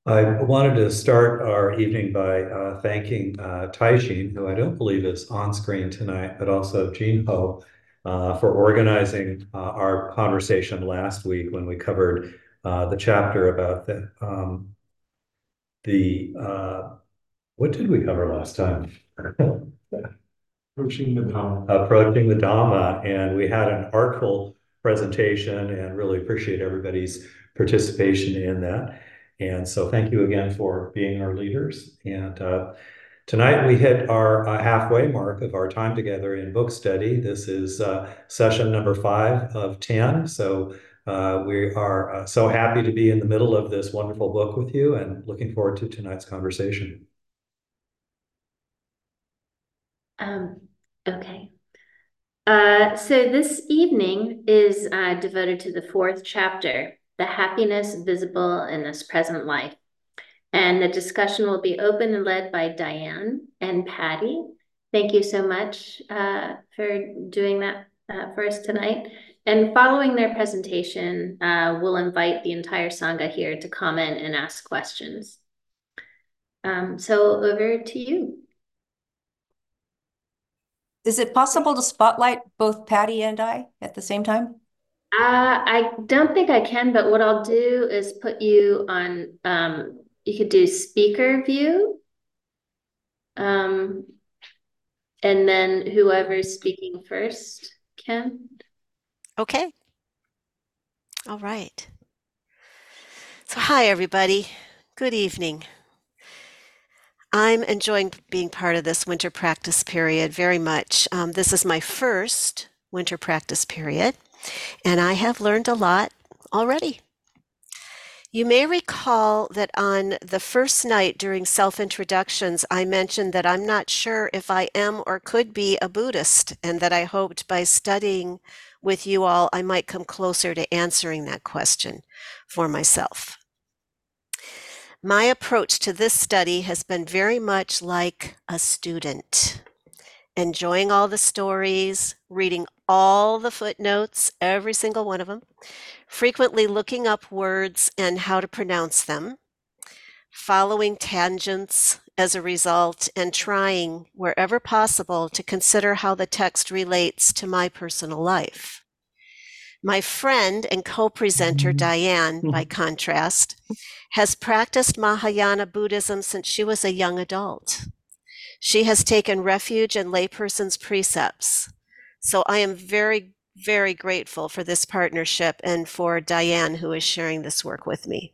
I wanted to start our evening by thanking Taishin, who I don't believe is on screen tonight, but also Jean Ho for organizing our conversation last week when we covered the chapter about the what did we cover last time? Approaching the Dhamma. Approaching the Dhamma, and we had an artful presentation and really appreciate everybody's participation in that. And so thank you again for being our leaders. And tonight we hit our halfway mark of our time together in book study. This is session number 5 of 10. So we are so happy to be in the middle of this wonderful book with you and looking forward to tonight's conversation. Um, okay. So this evening is devoted to the fourth chapter, the happiness visible in this present life. And the discussion will be open and led by Diane and Patty. Thank you so much for doing that for us tonight. And following their presentation, we'll invite the entire Sangha here to comment and ask questions. So over to you. Is it possible to spotlight both Patty and I at the same time? I don't think I can, but what I'll do is put you on, you could do speaker view. Um, and then whoever's speaking first can. Okay. All right. So hi, everybody. Good evening. I'm enjoying being part of this winter practice period very much. This is my first winter practice period, and I have learned a lot already. You may recall that on the first night during self-introductions, I mentioned that I'm not sure if I am or could be a Buddhist, and that I hoped by studying with you all, I might come closer to answering that question for myself. My approach to this study has been very much like a student, enjoying all the stories, reading all the footnotes, every single one of them, frequently looking up words and how to pronounce them, following tangents as a result, and trying, wherever possible, to consider how the text relates to my personal life. My friend and co-presenter, Diane, by contrast, has practiced Mahayana Buddhism since she was a young adult. She has taken refuge in layperson's precepts. So I am very, very grateful for this partnership and for Diane, who is sharing this work with me.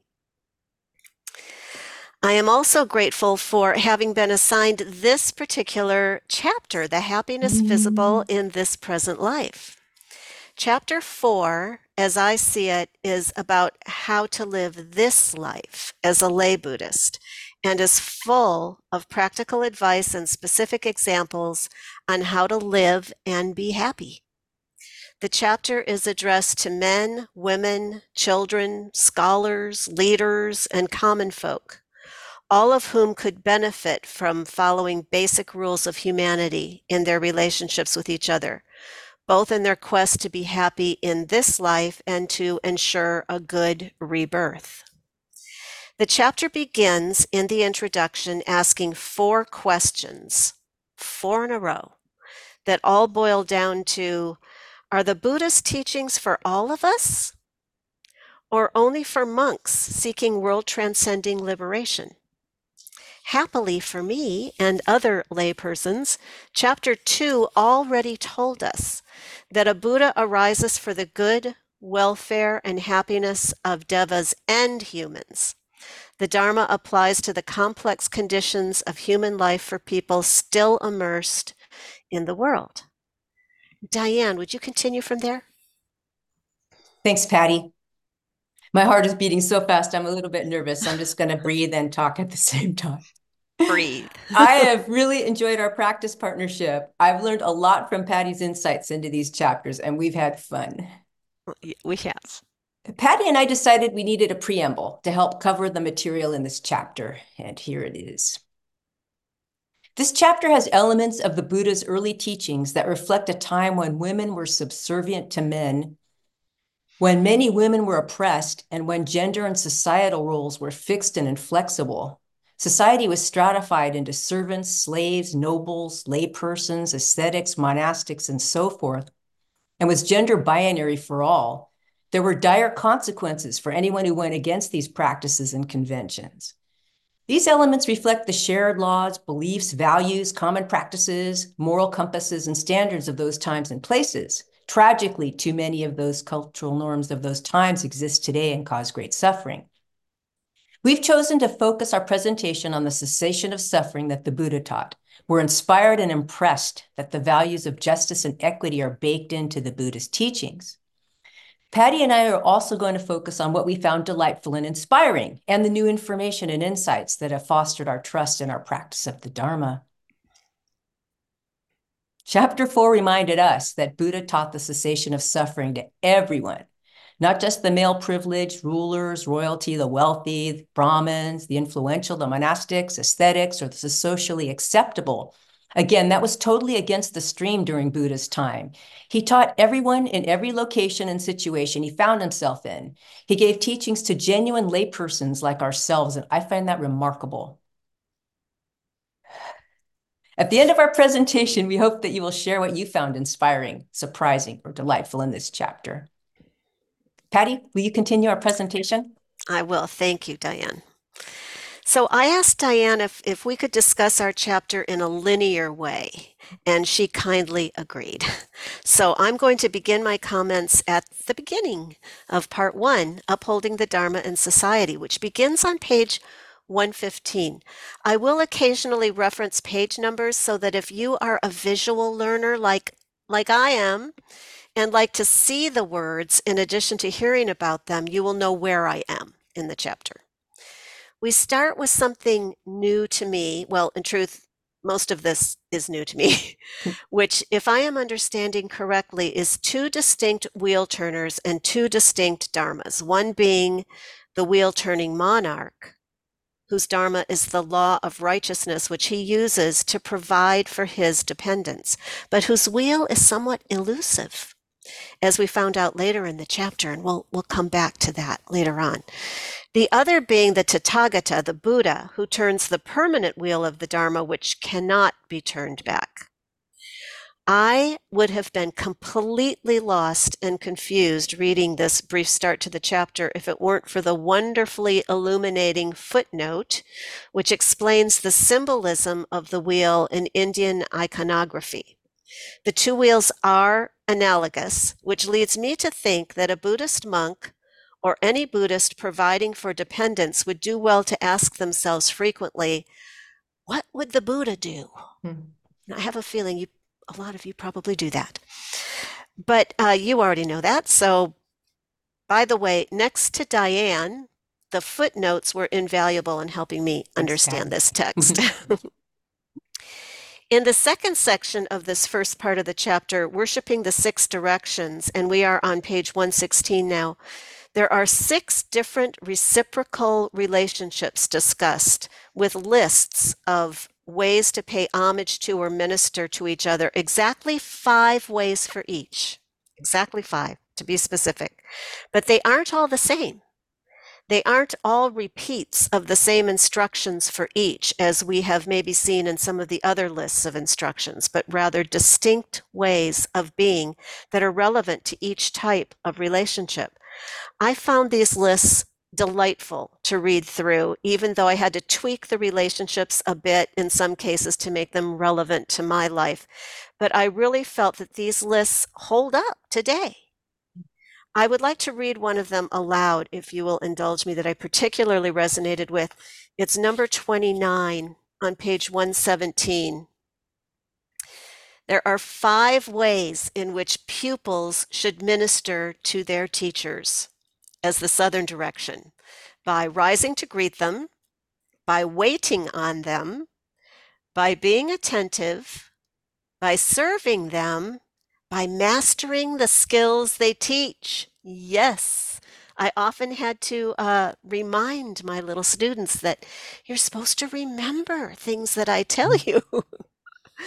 I am also grateful for having been assigned this particular chapter, the happiness visible in this present life. Chapter 4, as I see it, is about how to live this life as a lay Buddhist, and is full of practical advice and specific examples on how to live and be happy. The chapter is addressed to men, women, children, scholars, leaders, and common folk, all of whom could benefit from following basic rules of humanity in their relationships with each other, both in their quest to be happy in this life and to ensure a good rebirth. The chapter begins in the introduction asking 4 questions, 4 in a row, that all boil down to, are the Buddhist teachings for all of us, or only for monks seeking world-transcending liberation? Happily for me and other laypersons, Chapter 2 already told us that a Buddha arises for the good, welfare, and happiness of devas and humans. The Dharma applies to the complex conditions of human life for people still immersed in the world. Diane, would you continue from there? Thanks, Patty. My heart is beating so fast, I'm a little bit nervous. I'm just going to breathe and talk at the same time. Breathe. I have really enjoyed our practice partnership. I've learned a lot from Patty's insights into these chapters, and we've had fun. We have. Patty and I decided we needed a preamble to help cover the material in this chapter, and here it is. This chapter has elements of the Buddha's early teachings that reflect a time when women were subservient to men When many women were oppressed and when gender and societal roles were fixed and inflexible, society was stratified into servants, slaves, nobles, laypersons, ascetics, monastics, and so forth, and was gender binary for all, there were dire consequences for anyone who went against these practices and conventions. These elements reflect the shared laws, beliefs, values, common practices, moral compasses, and standards of those times and places. Tragically, too many of those cultural norms of those times exist today and cause great suffering. We've chosen to focus our presentation on the cessation of suffering that the Buddha taught. We're inspired and impressed that the values of justice and equity are baked into the Buddhist teachings. Patty and I are also going to focus on what we found delightful and inspiring and the new information and insights that have fostered our trust in our practice of the Dharma. Chapter 4 reminded us that Buddha taught the cessation of suffering to everyone, not just the male privileged, rulers, royalty, the wealthy, the Brahmins, the influential, the monastics, ascetics, or the socially acceptable. Again, that was totally against the stream during Buddha's time. He taught everyone in every location and situation he found himself in. He gave teachings to genuine laypersons like ourselves, and I find that remarkable. At the end of our presentation, we hope that you will share what you found inspiring, surprising, or delightful in this chapter. Patty, will you continue our presentation? I will. Thank you, Diane. So I asked Diane if we could discuss our chapter in a linear way, and she kindly agreed. So I'm going to begin my comments at the beginning of part 1, Upholding the Dharma in Society, which begins on page 115. I will occasionally reference page numbers so that if you are a visual learner like I am, and like to see the words in addition to hearing about them, you will know where I am in the chapter. We start with something new to me. Well, in truth, most of this is new to me, which, if I am understanding correctly, is 2 distinct wheel turners and 2 distinct dharmas, one being the wheel turning monarch, whose dharma is the law of righteousness, which he uses to provide for his dependents, but whose wheel is somewhat elusive, as we found out later in the chapter, and we'll come back to that later on. The other being the Tathagata, the Buddha, who turns the permanent wheel of the Dharma, which cannot be turned back. I would have been completely lost and confused reading this brief start to the chapter if it weren't for the wonderfully illuminating footnote, which explains the symbolism of the wheel in Indian iconography. The 2 wheels are analogous, which leads me to think that a Buddhist monk or any Buddhist providing for dependents would do well to ask themselves frequently, what would the Buddha do? I have a feeling a lot of you probably do that. But you already know that. So, by the way, next to Diane, the footnotes were invaluable in helping me understand this text. In the second section of this first part of the chapter, Worshipping the 6 Directions, and we are on page 116 now, there are 6 different reciprocal relationships discussed with lists of ways to pay homage to or minister to each other, exactly 5 ways for each, exactly 5 to be specific. But they aren't all the same. They aren't all repeats of the same instructions for each, as we have maybe seen in some of the other lists of instructions, but rather distinct ways of being that are relevant to each type of relationship. I found these lists delightful to read through, even though I had to tweak the relationships a bit in some cases to make them relevant to my life. But I really felt that these lists hold up today. I would like to read one of them aloud, if you will indulge me, that I particularly resonated with. It's number 29 on page 117. There are 5 ways in which pupils should minister to their teachers as the Southern direction: by rising to greet them, by waiting on them, by being attentive, by serving them, by mastering the skills they teach. Yes, I often had to remind my little students that you're supposed to remember things that I tell you.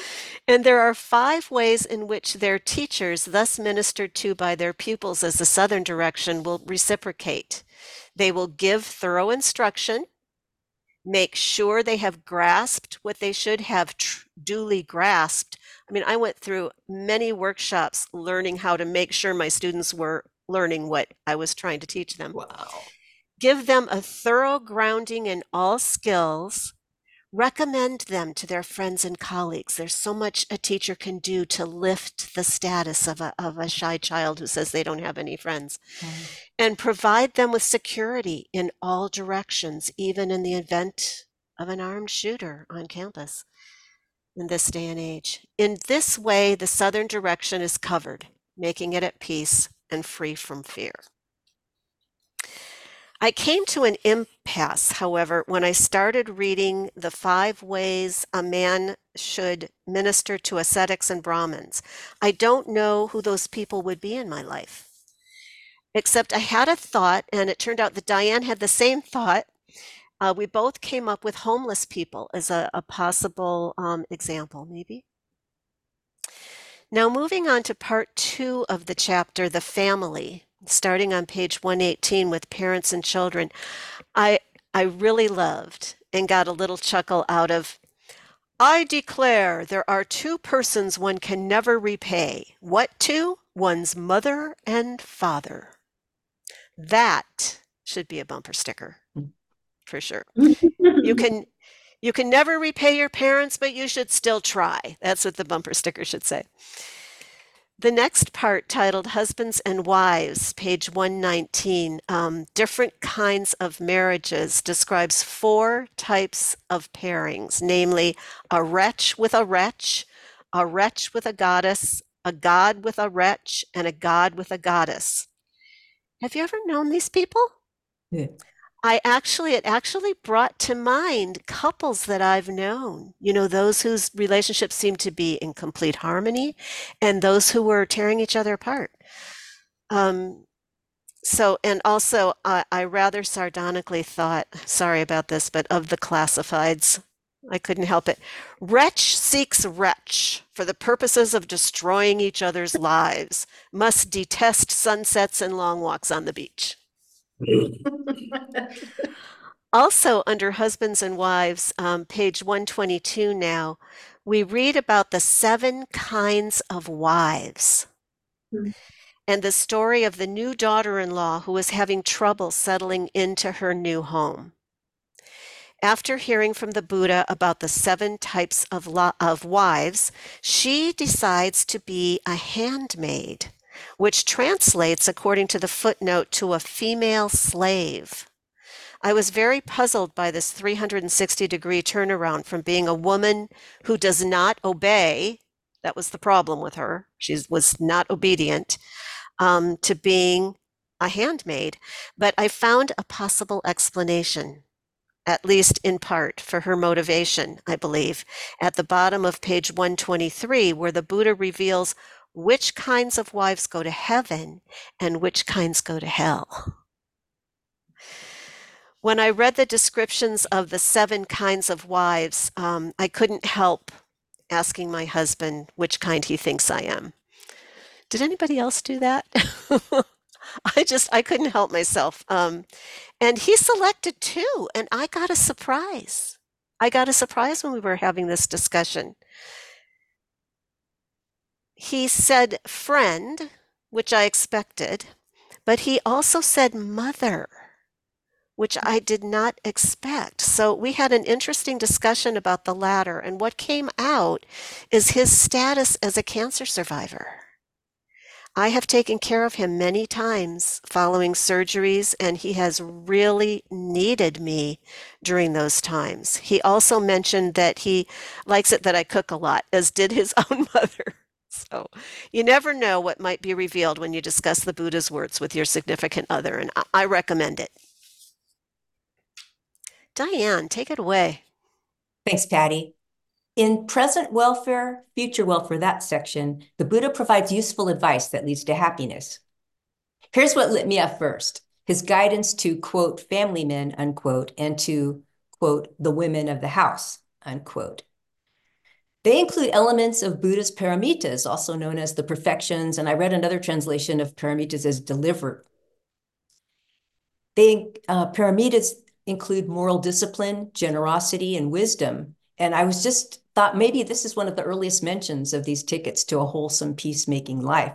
And there are 5 ways in which their teachers, thus ministered to by their pupils as the Southern direction, will reciprocate. They will give thorough instruction, make sure they have grasped what they should have duly grasped. I mean, I went through many workshops learning how to make sure my students were learning what I was trying to teach them. Wow. Give them a thorough grounding in all skills. Recommend them to their friends and colleagues. There's so much a teacher can do to lift the status of a shy child who says they don't have any friends. And provide them with security in all directions, even in the event of an armed shooter on campus in this day and age. In this way, the Southern direction is covered, making it at peace and free from fear. I came to an impasse, however, when I started reading the 5 ways a man should minister to ascetics and Brahmins. I don't know who those people would be in my life, except I had a thought, and it turned out that Diane had the same thought. We both came up with homeless people as a possible example, maybe. Now, moving on to part 2 of the chapter, the family, starting on page 118 with parents and children, I really loved and got a little chuckle out of, I declare there are 2 persons one can never repay. What 2? One's mother and father. That should be a bumper sticker, for sure. You can never repay your parents, but you should still try. That's what the bumper sticker should say. The next part, titled Husbands and Wives, page 119, different kinds of marriages, describes 4 types of pairings, namely a wretch with a wretch with a goddess, a god with a wretch, and a god with a goddess. Have you ever known these people? Yeah. It actually brought to mind couples that I've known, those whose relationships seemed to be in complete harmony and those who were tearing each other apart. And also I rather sardonically thought, sorry about this, but of the classifieds, I couldn't help it. Wretch seeks wretch for the purposes of destroying each other's lives, must detest sunsets and long walks on the beach. Also, under Husbands and Wives, page 122 now, we read about the 7 kinds of wives and the story of the new daughter-in-law who was having trouble settling into her new home. After hearing from the Buddha about the 7 types of wives, she decides to be a handmaid, which translates, according to the footnote, to a female slave. I was very puzzled by this 360-degree turnaround from being a woman who does not obey, that was the problem with her, she was not obedient, to being a handmaid. But I found a possible explanation, at least in part, for her motivation, I believe, at the bottom of page 123, where the Buddha reveals which kinds of wives go to heaven and which kinds go to hell. When I read the descriptions of the 7 kinds of wives, I couldn't help asking my husband which kind he thinks I am. Did anybody else do that? I couldn't help myself. And he selected 2, and I got a surprise. When we were having this discussion. He said friend, which I expected, but he also said mother, which I did not expect. So we had an interesting discussion about the latter, and what came out is his status as a cancer survivor. I have taken care of him many times following surgeries, and he has really needed me during those times. He also mentioned that he likes it that I cook a lot, as did his own mother. So you never know what might be revealed when you discuss the Buddha's words with your significant other, and I recommend it. Diane, take it away. Thanks, Patty. In present welfare, future welfare, that section, the Buddha provides useful advice that leads to happiness. Here's what lit me up first. His guidance to, quote, family men, unquote, and to, quote, the women of the house, unquote. They include elements of Buddha's paramitas, also known as the perfections, and I read another translation of paramitas as deliver. Paramitas include moral discipline, generosity, and wisdom. And I was just thought maybe this is one of the earliest mentions of these tickets to a wholesome peacemaking life.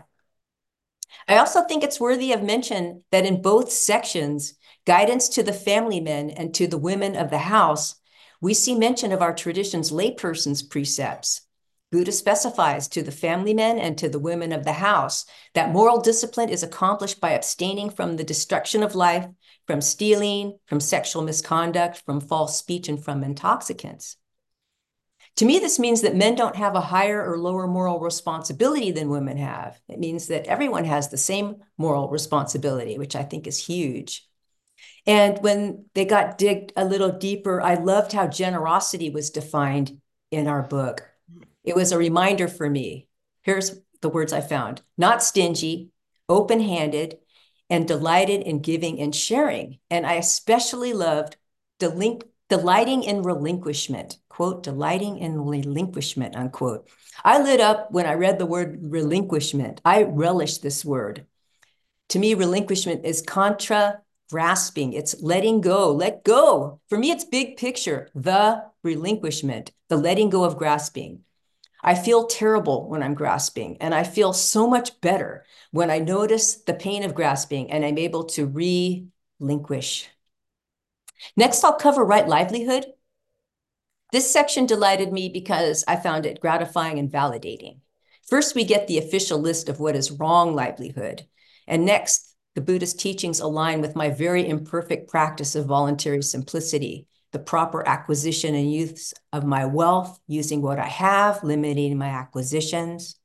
I also think it's worthy of mention that in both sections, guidance to the family men and to the women of the house, we see mention of our tradition's layperson's precepts. Buddha specifies to the family men and to the women of the house that moral discipline is accomplished by abstaining from the destruction of life, from stealing, from sexual misconduct, from false speech, and from intoxicants. To me, this means that men don't have a higher or lower moral responsibility than women have. It means that everyone has the same moral responsibility, which I think is huge. And when they got digged a little deeper, I loved how generosity was defined in our book. It was a reminder for me. Here's the words I found: not stingy, open-handed, and delighted in giving and sharing. And I especially loved delighting in relinquishment, quote, delighting in relinquishment, unquote. I lit up when I read the word relinquishment. I relish this word. To me, relinquishment is contra grasping. It's letting go, let go. For me, it's big picture, the relinquishment, the letting go of grasping. I feel terrible when I'm grasping, and I feel so much better when I notice the pain of grasping and I'm able to relinquish. Next, I'll cover right livelihood. This section delighted me because I found it gratifying and validating. First, we get the official list of what is wrong livelihood. And next, the Buddhist teachings align with my very imperfect practice of voluntary simplicity, the proper acquisition and use of my wealth, using what I have, limiting my acquisitions.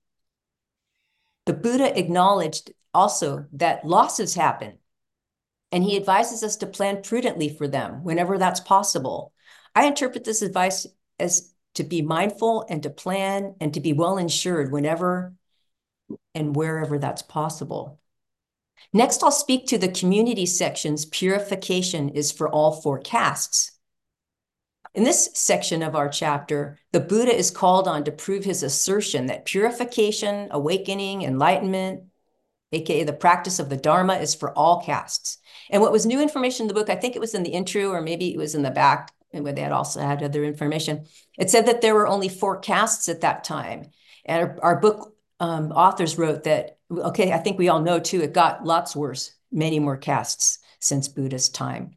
The Buddha acknowledged also that losses happen, and he advises us to plan prudently for them whenever that's possible. I interpret this advice as to be mindful and to plan and to be well insured whenever and wherever that's possible. Next, I'll speak to the community section's purification is for all four castes. In this section of our chapter, the Buddha is called on to prove his assertion that purification, awakening, enlightenment, aka the practice of the Dharma, is for all castes. And what was new information in the book, I think it was in the intro or maybe it was in the back, and where they had also had other information. It said that there were only 4 castes at that time. And our book authors wrote that, okay, I think we all know too, it got lots worse, many more castes since Buddha's time.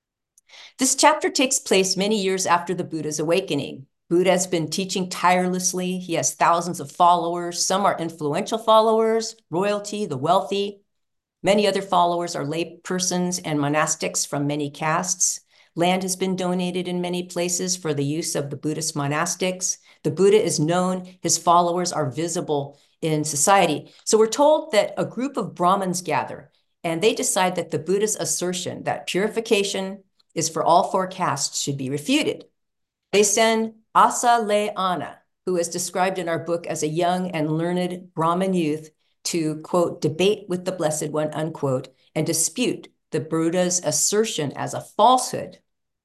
This chapter takes place many years after the Buddha's awakening. Buddha has been teaching tirelessly. He has thousands of followers. Some are influential followers, royalty, the wealthy. Many other followers are lay persons and monastics from many castes. Land has been donated in many places for the use of the Buddhist monastics. The Buddha is known. His followers are visible in society. So we're told that a group of Brahmins gather, and they decide that the Buddha's assertion that purification is for all 4 castes should be refuted. They send Asalayana, who is described in our book as a young and learned Brahmin youth, to, quote, debate with the Blessed One, unquote, and dispute the Buddha's assertion as a falsehood.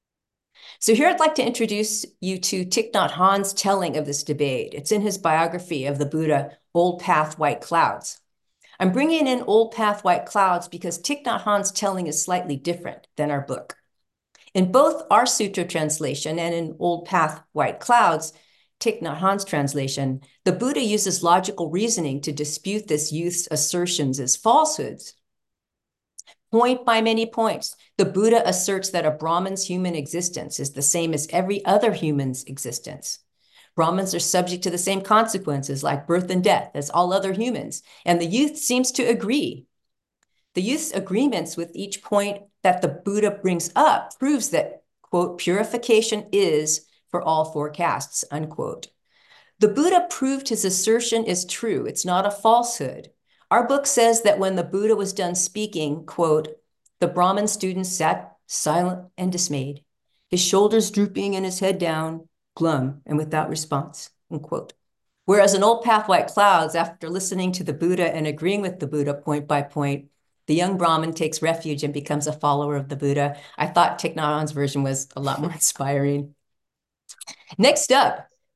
So here I'd like to introduce you to Thich Nhat Hanh's telling of this debate. It's in his biography of the Buddha, Old Path, White Clouds. I'm bringing in Old Path, White Clouds because Thich Nhat Hanh's telling is slightly different than our book. In both our sutra translation and in Old Path, White Clouds, Thich Nhat Hanh's translation, the Buddha uses logical reasoning to dispute this youth's assertions as falsehoods. Point by many points, the Buddha asserts that a Brahmin's human existence is the same as every other human's existence. Brahmins are subject to the same consequences like birth and death as all other humans, and the youth seems to agree. The youth's agreements with each point that the Buddha brings up proves that, quote, purification is for all 4 castes, unquote. The Buddha proved his assertion is true. It's not a falsehood. Our book says that when the Buddha was done speaking, quote, the Brahmin student sat silent and dismayed, his shoulders drooping and his head down, glum and without response, unquote. Whereas in Old Path, White Clouds, after listening to the Buddha and agreeing with the Buddha point by point, the young Brahmin takes refuge and becomes a follower of the Buddha. I thought Thich Nhat Hanh's version was a lot more inspiring. Next up,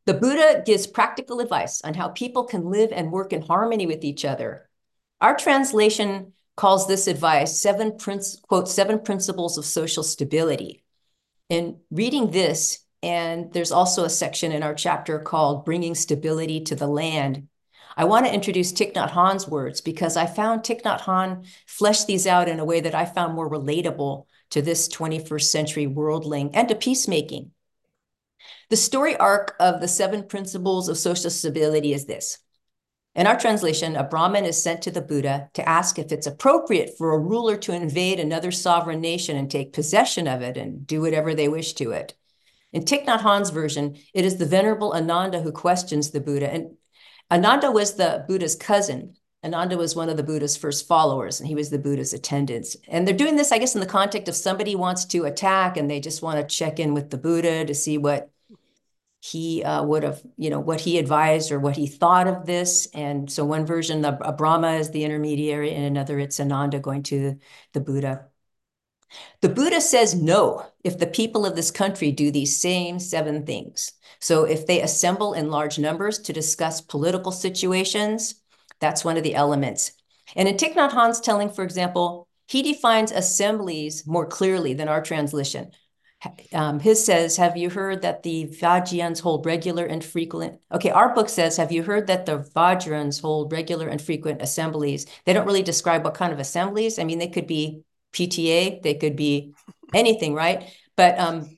The Buddha gives practical advice on how people can live and work in harmony with each other. Our translation calls this advice seven principles of social stability. In reading this, and there's also a section in our chapter called Bringing Stability to the Land, I want to introduce Thich Nhat Hanh's words because I found Thich Nhat Hanh fleshed these out in a way that I found more relatable to this 21st century worldling and to peacemaking. The story arc of the seven principles of social stability is this. In our translation, a Brahmin is sent to the Buddha to ask if it's appropriate for a ruler to invade another sovereign nation and take possession of it and do whatever they wish to it. In Thich Nhat Hanh's version, it is the Venerable Ananda who questions the Buddha. And Ananda was the Buddha's cousin. Ananda was one of the Buddha's first followers, and he was the Buddha's attendant. And they're doing this, I guess, in the context of somebody wants to attack, and they just want to check in with the Buddha to see what he would have, what he advised or what he thought of this. And so one version, a Brahma is the intermediary, and another, it's Ananda going to the Buddha. The Buddha says no if the people of this country do these same seven things. So if they assemble in large numbers to discuss political situations, that's one of the elements. And in Thich Nhat Hanh's telling, for example, he defines assemblies more clearly than our translation. His says, have you heard that the Vajrayans hold regular and frequent? Okay, our book says, have you heard that the Vajrayans hold regular and frequent assemblies? They don't really describe what kind of assemblies. I mean, they could be PTA, they could be anything, right? But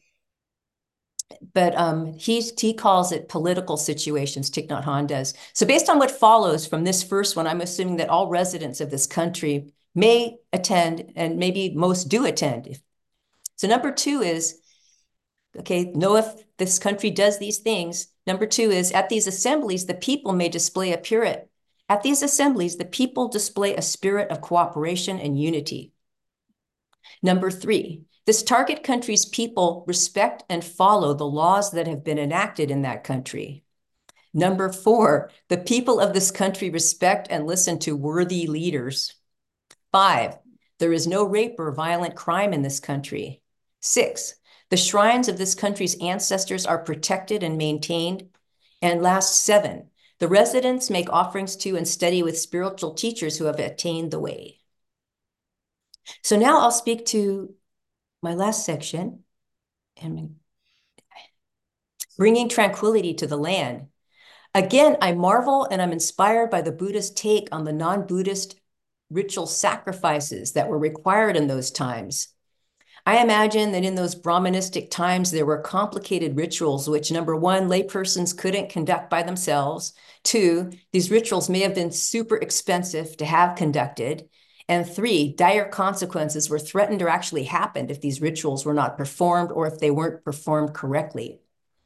he calls it political situations, Thich Nhat Hanh does. So based on what follows from this first one, I'm assuming that all residents of this country may attend, and maybe most do attend. So number two is, okay, know if this country does these things. Number two is, at these assemblies, the people may display a spirit. At these assemblies, the people display a spirit of cooperation and unity. Number three, this target country's people respect and follow the laws that have been enacted in that country. Number four, the people of this country respect and listen to worthy leaders. 5, there is no rape or violent crime in this country. 6, the shrines of this country's ancestors are protected and maintained. And last, 7, the residents make offerings to and study with spiritual teachers who have attained the way. So now I'll speak to my last section, and bringing tranquility to the land. Again, I marvel and I'm inspired by the Buddha's take on the non-Buddhist ritual sacrifices that were required in those times. I imagine that in those Brahmanistic times, there were complicated rituals, which number one, laypersons couldn't conduct by themselves. 2, these rituals may have been super expensive to have conducted. And 3, dire consequences were threatened or actually happened if these rituals were not performed or if they weren't performed correctly.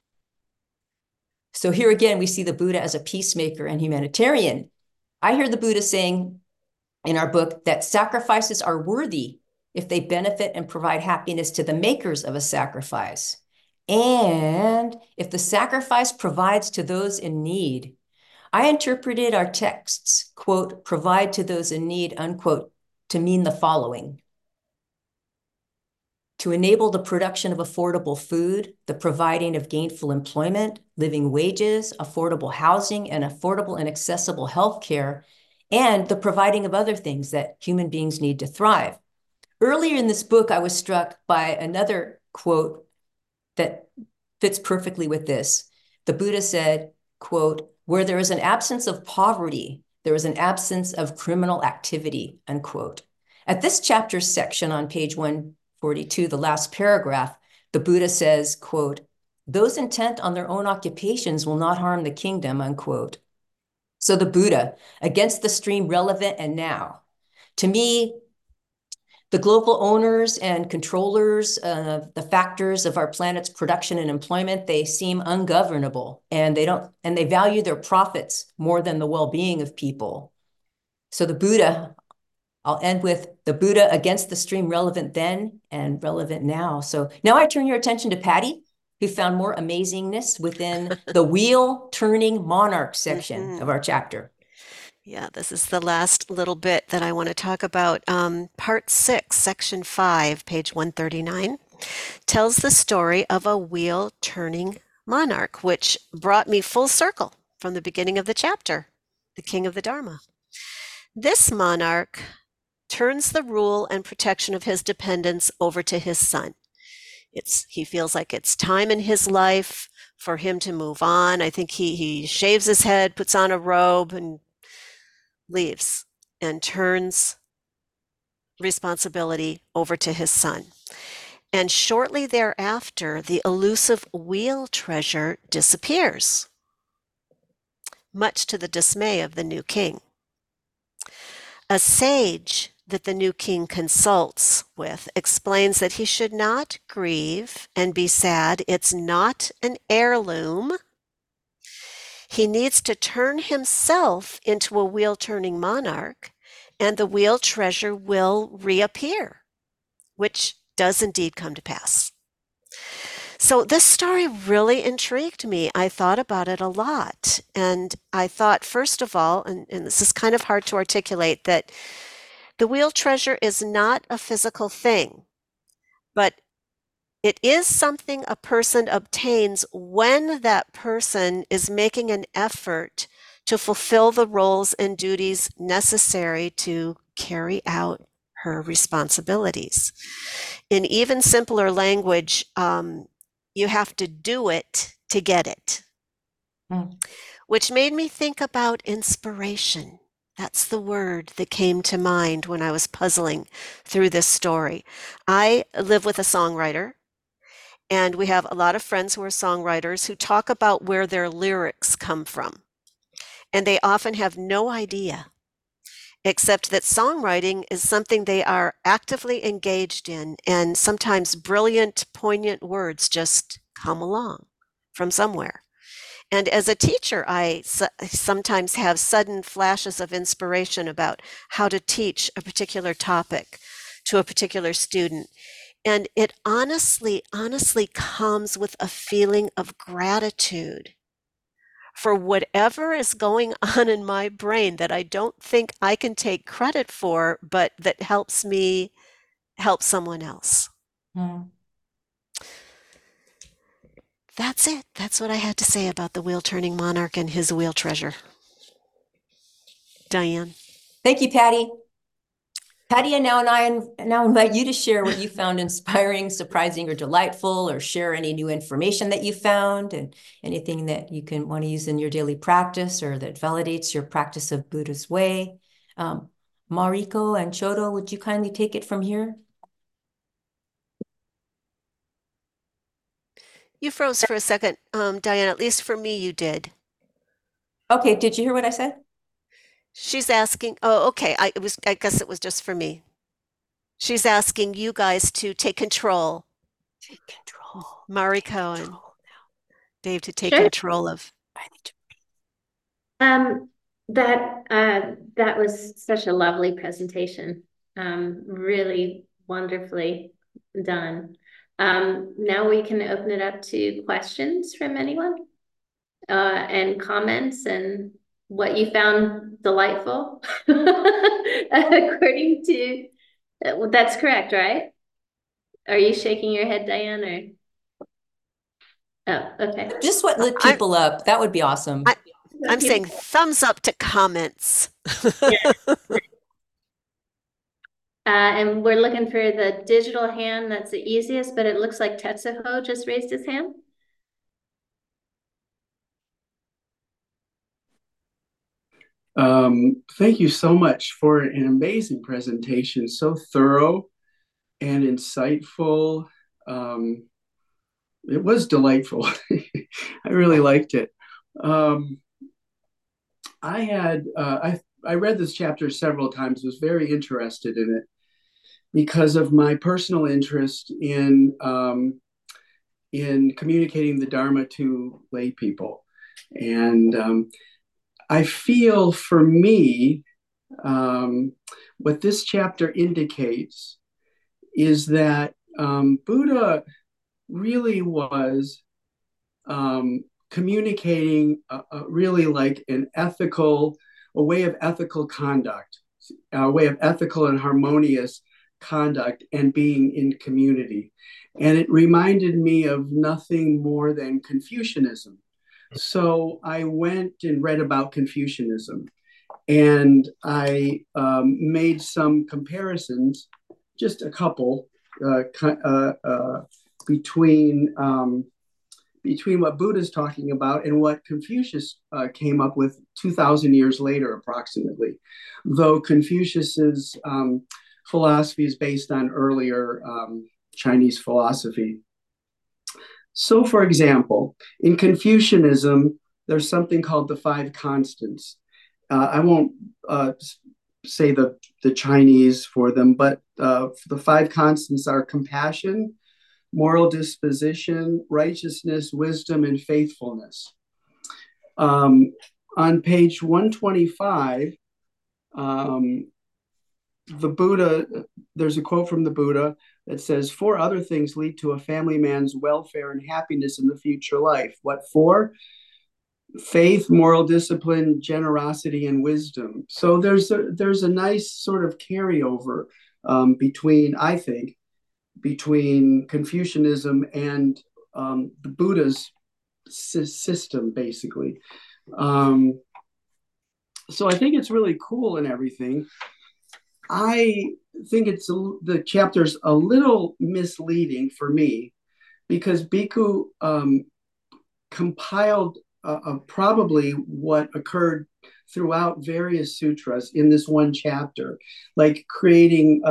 So here again, we see the Buddha as a peacemaker and humanitarian. I hear the Buddha saying in our book that sacrifices are worthy if they benefit and provide happiness to the makers of a sacrifice. And if the sacrifice provides to those in need. I interpreted our texts, quote, provide to those in need, unquote, to mean the following. To enable the production of affordable food, the providing of gainful employment, living wages, affordable housing, and affordable and accessible health care, and the providing of other things that human beings need to thrive. Earlier in this book, I was struck by another quote that fits perfectly with this. The Buddha said, quote, where there is an absence of poverty, there is an absence of criminal activity, unquote. At this chapter section on page 142, the last paragraph, the Buddha says, quote, those intent on their own occupations will not harm the kingdom, unquote. So the Buddha, against the stream, relevant and now. To me, the global owners and controllers of the factors of our planet's production and employment, they seem ungovernable, and they value their profits more than the well-being of people. So the Buddha, I'll end with the Buddha against the stream, relevant then and relevant now. So now I turn your attention to Patty, who found more amazingness within the wheel-turning monarch section of our chapter. Yeah, this is the last little bit that I want to talk about. Part 6, Section 5, page 139, tells the story of a wheel-turning monarch, which brought me full circle from the beginning of the chapter, the king of the Dharma. This monarch turns the rule and protection of his dependents over to his son. He feels like it's time in his life for him to move on. I think he shaves his head, puts on a robe, and leaves and turns responsibility over to his son. And shortly thereafter, the elusive wheel treasure disappears, much to the dismay of the new king. A sage that the new king consults with explains that he should not grieve and be sad. It's not an heirloom. He needs to turn himself into a wheel-turning monarch, and the wheel treasure will reappear, which does indeed come to pass. So this story really intrigued me. I thought about it a lot. And I thought, first of all, and this is kind of hard to articulate, that the wheel treasure is not a physical thing, but it is something a person obtains when that person is making an effort to fulfill the roles and duties necessary to carry out her responsibilities. In even simpler language, you have to do it to get it, which made me think about inspiration. That's the word that came to mind when I was puzzling through this story. I live with a songwriter, and we have a lot of friends who are songwriters who talk about where their lyrics come from. And they often have no idea, except that songwriting is something they are actively engaged in, and sometimes brilliant, poignant words just come along from somewhere. And as a teacher, I sometimes have sudden flashes of inspiration about how to teach a particular topic to a particular student. And it honestly comes with a feeling of gratitude for whatever is going on in my brain that I don't think I can take credit for, but that helps me help someone else. That's it. That's what I had to say about the wheel-turning monarch and his wheel treasure. Diane. Thank you, Patty. Patty, and I now invite you to share what you found inspiring, surprising, or delightful, or share any new information that you found and anything that you can want to use in your daily practice or that validates your practice of Buddha's way. Mariko and Chodo, would you kindly take it from here? You froze for a second, Diane. At least for me, you did. Okay, did you hear what I said? She's asking, oh, okay, I guess it was just for me. She's asking you guys to take control. Take control. Mariko and Dave to take Sure. control of. That was such a lovely presentation. Really wonderfully done. Now we can open it up to questions from anyone, and comments and what you found delightful. According to, that's correct, right? Are you shaking your head, Diane, or? Oh, okay. Just what lit people up. That would be awesome. I'm saying thumbs up to comments. Yeah. And we're looking for the digital hand. That's the easiest, but it looks like Tetsuho just raised his hand. Thank you so much for an amazing presentation, so thorough and insightful. It was delightful. I really liked it. I read this chapter several times, was very interested in it because of my personal interest in communicating the Dharma to lay people. And I feel for me, what this chapter indicates is that Buddha really was communicating really like a way of ethical conduct, a way of ethical and harmonious conduct and being in community. And it reminded me of nothing more than Confucianism. So I went and read about Confucianism, and I made some comparisons, just a couple, between what Buddha's talking about and what Confucius came up with 2,000 years later, approximately. Though Confucius's philosophy is based on earlier Chinese philosophy. So, for example, in Confucianism, there's something called the five constants. I won't say the Chinese for them, but the five constants are compassion, moral disposition, righteousness, wisdom, and faithfulness. On page 125, the Buddha, there's a quote from the Buddha that says, "Four other things lead to a family man's welfare and happiness in the future life." What for? Faith, moral discipline, generosity, and wisdom. So there's a nice sort of carryover between, I think, between Confucianism and the Buddha's system, basically. So I think it's really cool and everything. I think the chapter's a little misleading for me, because Bhikkhu compiled probably what occurred throughout various sutras in this one chapter, like creating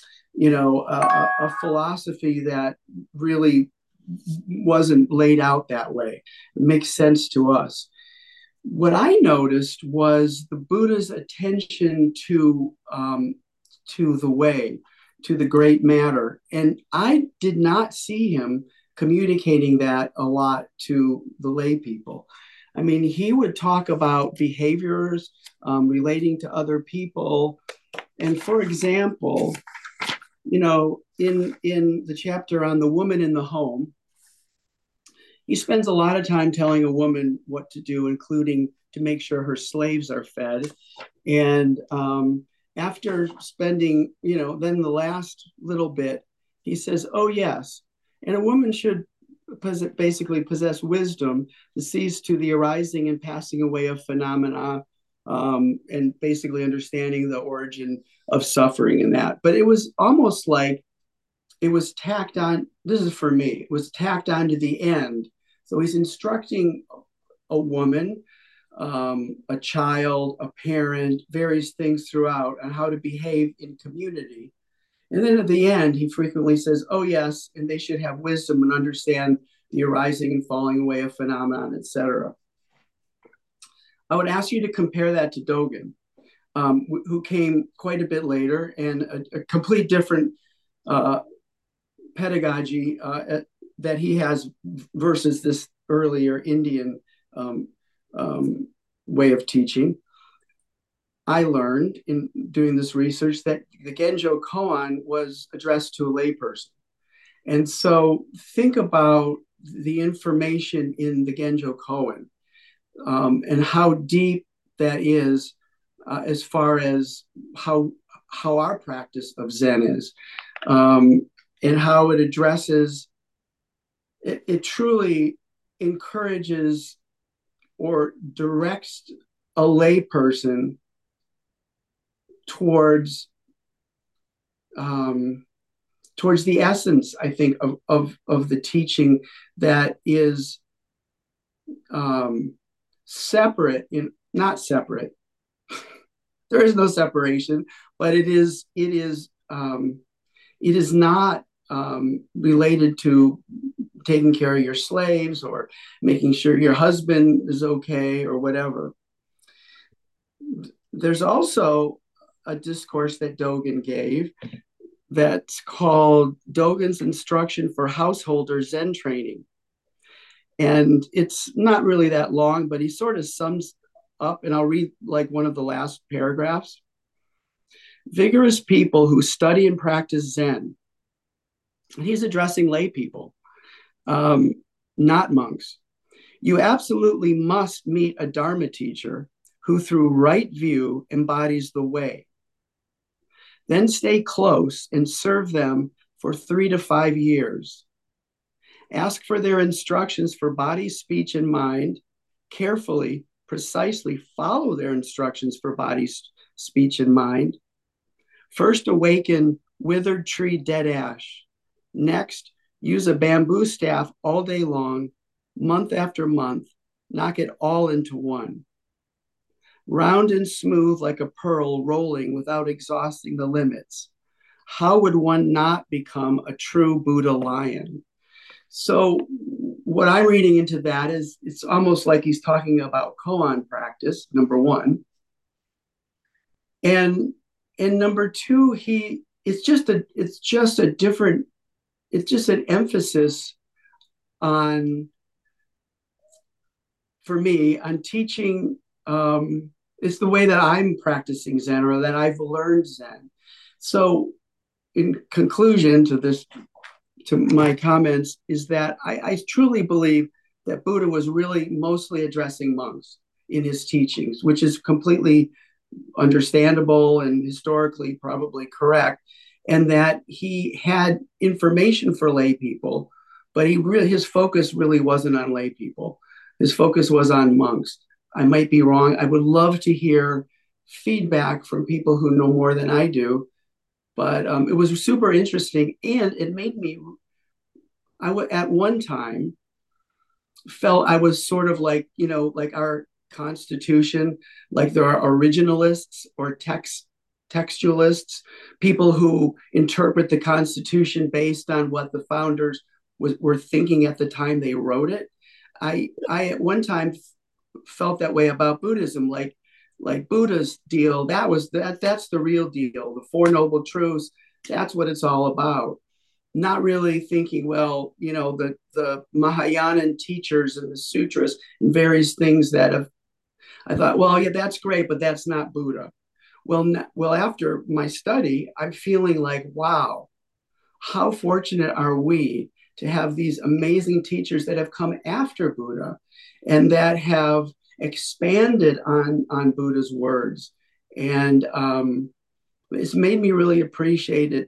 a philosophy that really wasn't laid out that way. It makes sense to us. What I noticed was the Buddha's attention to the way, to the great matter. And I did not see him communicating that a lot to the lay people. I mean, he would talk about behaviors relating to other people. And for example, in the chapter on the woman in the home, he spends a lot of time telling a woman what to do, including to make sure her slaves are fed. And after spending, then the last little bit, he says, "Oh, yes. And a woman should basically possess wisdom to cease to the arising and passing away of phenomena, and basically understanding the origin of suffering and that." But it was almost like it was tacked on. This is for me. It was tacked on to the end. So he's instructing a woman, a child, a parent, various things throughout on how to behave in community. And then at the end, he frequently says, "Oh, yes, and they should have wisdom and understand the arising and falling away of phenomenon, etc." I would ask you to compare that to Dogen, who came quite a bit later, and a complete different pedagogy that he has versus this earlier Indian way of teaching. I learned in doing this research that the Genjo Koan was addressed to a layperson. And so think about the information in the Genjo Koan and how deep that is as far as how our practice of Zen is, and how it addresses, it truly encourages or directs a layperson towards the essence, I think, of the teaching that is separate, not separate. There is no separation, but it is not related to taking care of your slaves or making sure your husband is okay or whatever. There's also a discourse that Dogen gave that's called Dogen's Instruction for Householder Zen Training. And it's not really that long, but he sort of sums up, and I'll read like one of the last paragraphs. "Vigorous people who study and practice Zen," and he's addressing lay people, not monks, "you absolutely must meet a Dharma teacher who through right view embodies the way. Then stay close and serve them for 3 to 5 years. Ask for their instructions for body, speech, and mind. Carefully, precisely follow their instructions for body, speech, and mind. First, awaken withered tree, dead ash. Next, use a bamboo staff all day long, month after month. Knock it all into one. Round and smooth like a pearl rolling without exhausting the limits. How would one not become a true Buddha lion? So what I'm reading into that is it's almost like he's talking about koan practice, number one. And number two, it's just an emphasis on, for me, on teaching. It's the way that I'm practicing Zen, or that I've learned Zen. So in conclusion to my comments, is that I truly believe that Buddha was really mostly addressing monks in his teachings, which is completely understandable and historically probably correct, and that he had information for lay people, but his focus really wasn't on lay people. His focus was on monks. I might be wrong. I would love to hear feedback from people who know more than I do, but it was super interesting, and it made me. At one time felt I was sort of like, like our Constitution, like there are originalists or textualists, people who interpret the Constitution based on what the founders were thinking at the time they wrote it. I at one time felt that way about Buddhism, like Buddha's deal. That's the real deal. The Four Noble Truths. That's what it's all about. Not really thinking, well, the Mahayanan teachers and the sutras and various things I thought, well, yeah, that's great, but that's not Buddha. Well, after my study, I'm feeling like, wow, how fortunate are we to have these amazing teachers that have come after Buddha and that have expanded on Buddha's words. And it's made me really appreciate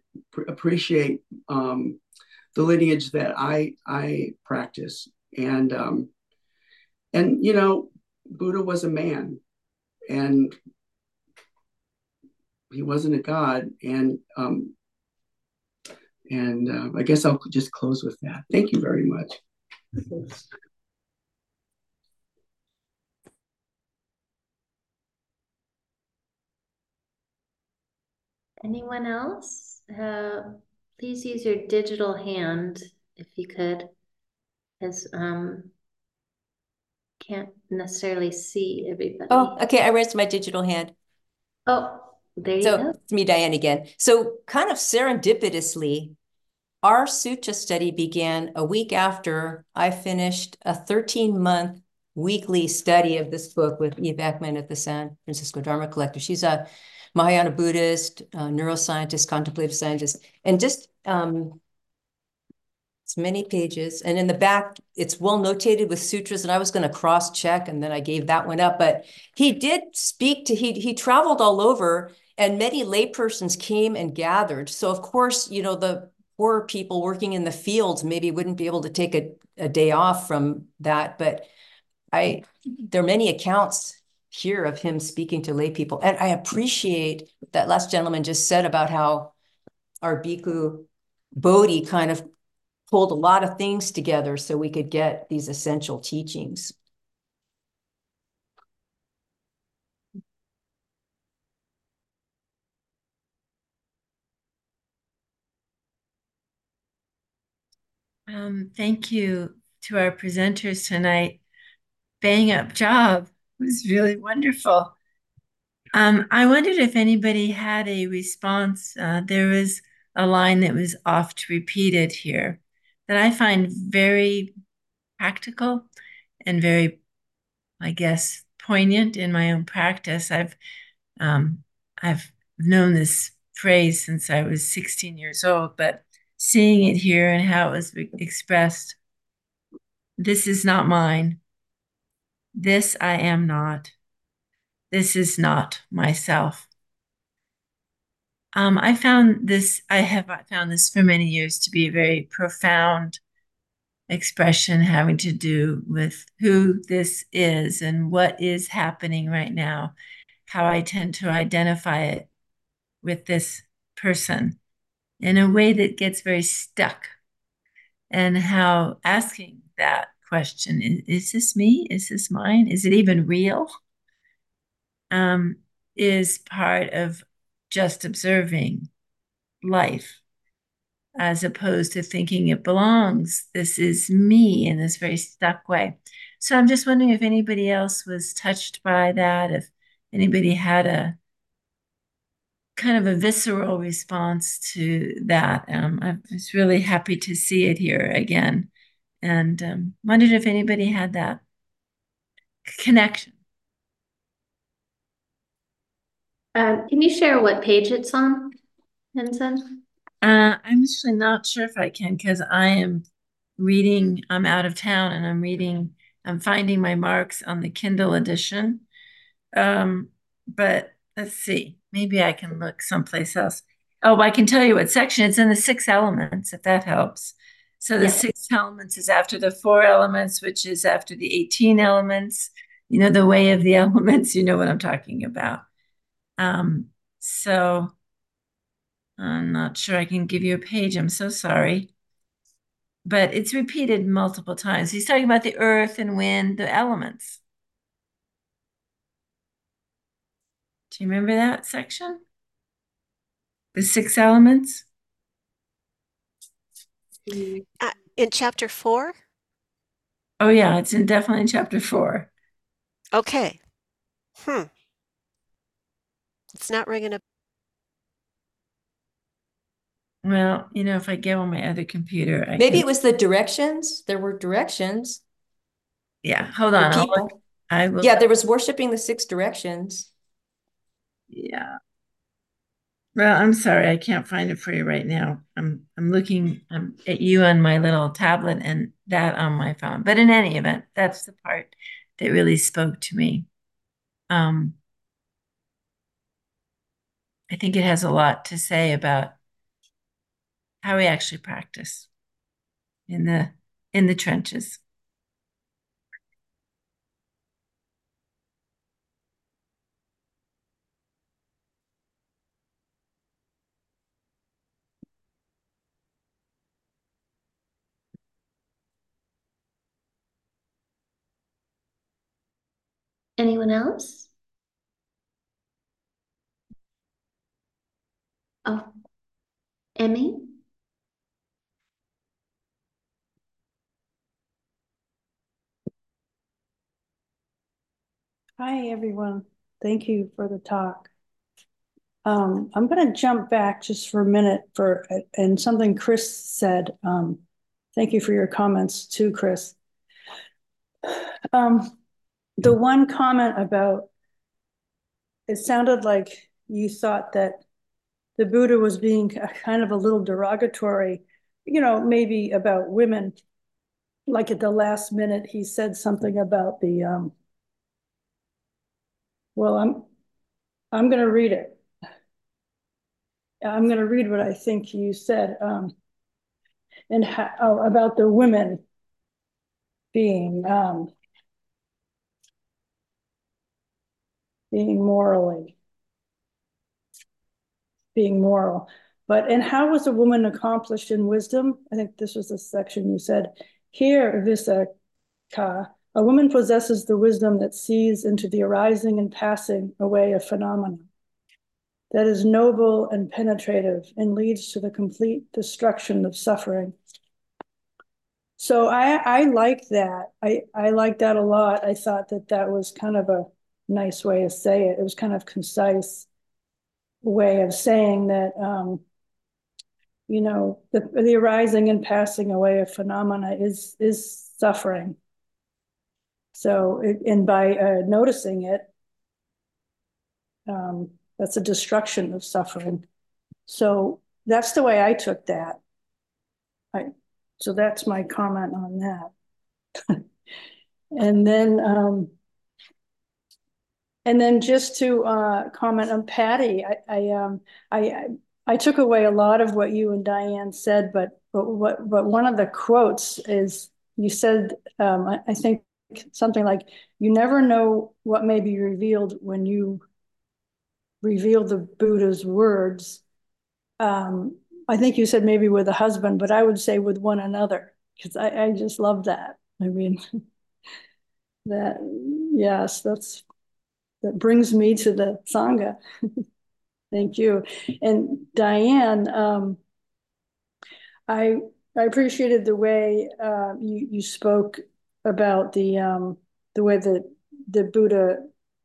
the lineage that I practice. And Buddha was a man, and he wasn't a god. And I guess I'll just close with that. Thank you very much. Anyone else? Please use your digital hand if you could, because can't necessarily see everybody. Oh, okay. I raised my digital hand. Oh, there you So go. it's me, Diane, again. So kind of serendipitously, our sutra study began a week after I finished a 13-month weekly study of this book with Eve Ekman at the San Francisco Dharma Collective. She's a Mahayana Buddhist, neuroscientist, contemplative scientist, and just it's many pages. And in the back, it's well notated with sutras. And I was going to cross-check, and then I gave that one up. But he did speak to, he traveled all over, and many laypersons came and gathered. So of course, the poor people working in the fields maybe wouldn't be able to take a day off from that. But there are many accounts here of him speaking to lay people. And I appreciate that last gentleman just said about how our Bhikkhu Bodhi kind of pulled a lot of things together so we could get these essential teachings. Thank you to our presenters tonight. Bang up job. It was really wonderful. I wondered if anybody had a response. There was a line that was oft repeated here that I find very practical and very, I guess, poignant in my own practice. I've known this phrase since I was 16 years old, but seeing it here and how it was expressed, this is not mine. This I am not. This is not myself. I have found this for many years to be a very profound expression having to do with who this is and what is happening right now, how I tend to identify it with this person in a way that gets very stuck, and how asking that question, is this me? Is this mine? Is it even real? Is part of just observing life, as opposed to thinking it belongs. This is me in this very stuck way. So I'm just wondering if anybody else was touched by that, if anybody had a kind of a visceral response to that. I was really happy to see it here again, and wondered if anybody had that connection. Can you share what page it's on, Henson? I'm actually not sure if I can, because I'm out of town and I'm finding my marks on the Kindle edition. But let's see, maybe I can look someplace else. Oh, I can tell you what section. It's in the 6 elements, if that helps. So the 6 elements is after the 4 elements, which is after the 18 elements. You know, the way of the elements, you know what I'm talking about. So I'm not sure I can give you a page. I'm so sorry. But it's repeated multiple times. He's talking about the earth and wind, the elements. Do you remember that section? The 6 elements? In chapter 4? Oh, yeah, it's definitely in chapter 4. Okay. It's not ringing a... Well, you know, if I go on my other computer, Maybe it was the directions. There were directions. Yeah, hold For on. people. I will. Yeah, there was worshiping the 6 directions. Yeah. Well, I'm sorry, I can't find it for you right now. I'm looking at you on my little tablet and that on my phone. But in any event, that's the part that really spoke to me. I think it has a lot to say about how we actually practice in the trenches. Anyone else? Oh, Emmy? Hi, everyone. Thank you for the talk. I'm going to jump back just for a minute and something Chris said. Thank you for your comments too, Chris. The one comment about, it sounded like you thought that the Buddha was being kind of a little derogatory, you know, maybe about women. Like at the last minute, he said something about the, well, I'm going to read it. I'm going to read what I think you said, and about the women being being moral. But and how was a woman accomplished in wisdom? I think this was the section you said. Here, Visakha, a woman possesses the wisdom that sees into the arising and passing away of phenomena. That is noble and penetrative and leads to the complete destruction of suffering. So I like that. I like that a lot. I thought that was kind of a nice way to say it. It was kind of concise way of saying that, you know, the arising and passing away of phenomena is suffering. So, and by noticing it, that's a destruction of suffering. So that's the way I took that. So that's my comment on that. And then And then just to comment on Patty, I took away a lot of what you and Diane said, but one of the quotes is you said, I think something like, "You never know what may be revealed when you reveal the Buddha's words." I think you said maybe with a husband, but I would say with one another, because I just love that. I mean, that, yes, that brings me to the Sangha. Thank you. And Diane, I appreciated the way you spoke about the way that the Buddha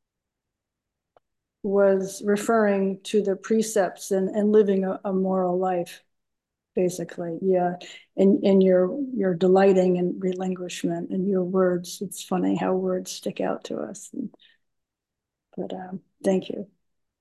was referring to the precepts and living a moral life, basically. Yeah. And your delighting and relinquishment and your words. It's funny how words stick out to us. But thank you.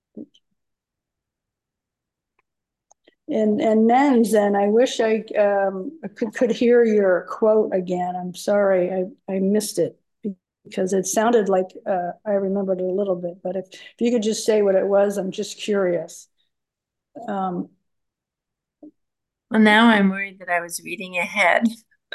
And Nenzen, I wish I could hear your quote again. I'm sorry, I missed it because it sounded like I remembered it a little bit. But if you could just say what it was, I'm just curious. Well, now I'm worried that I was reading ahead.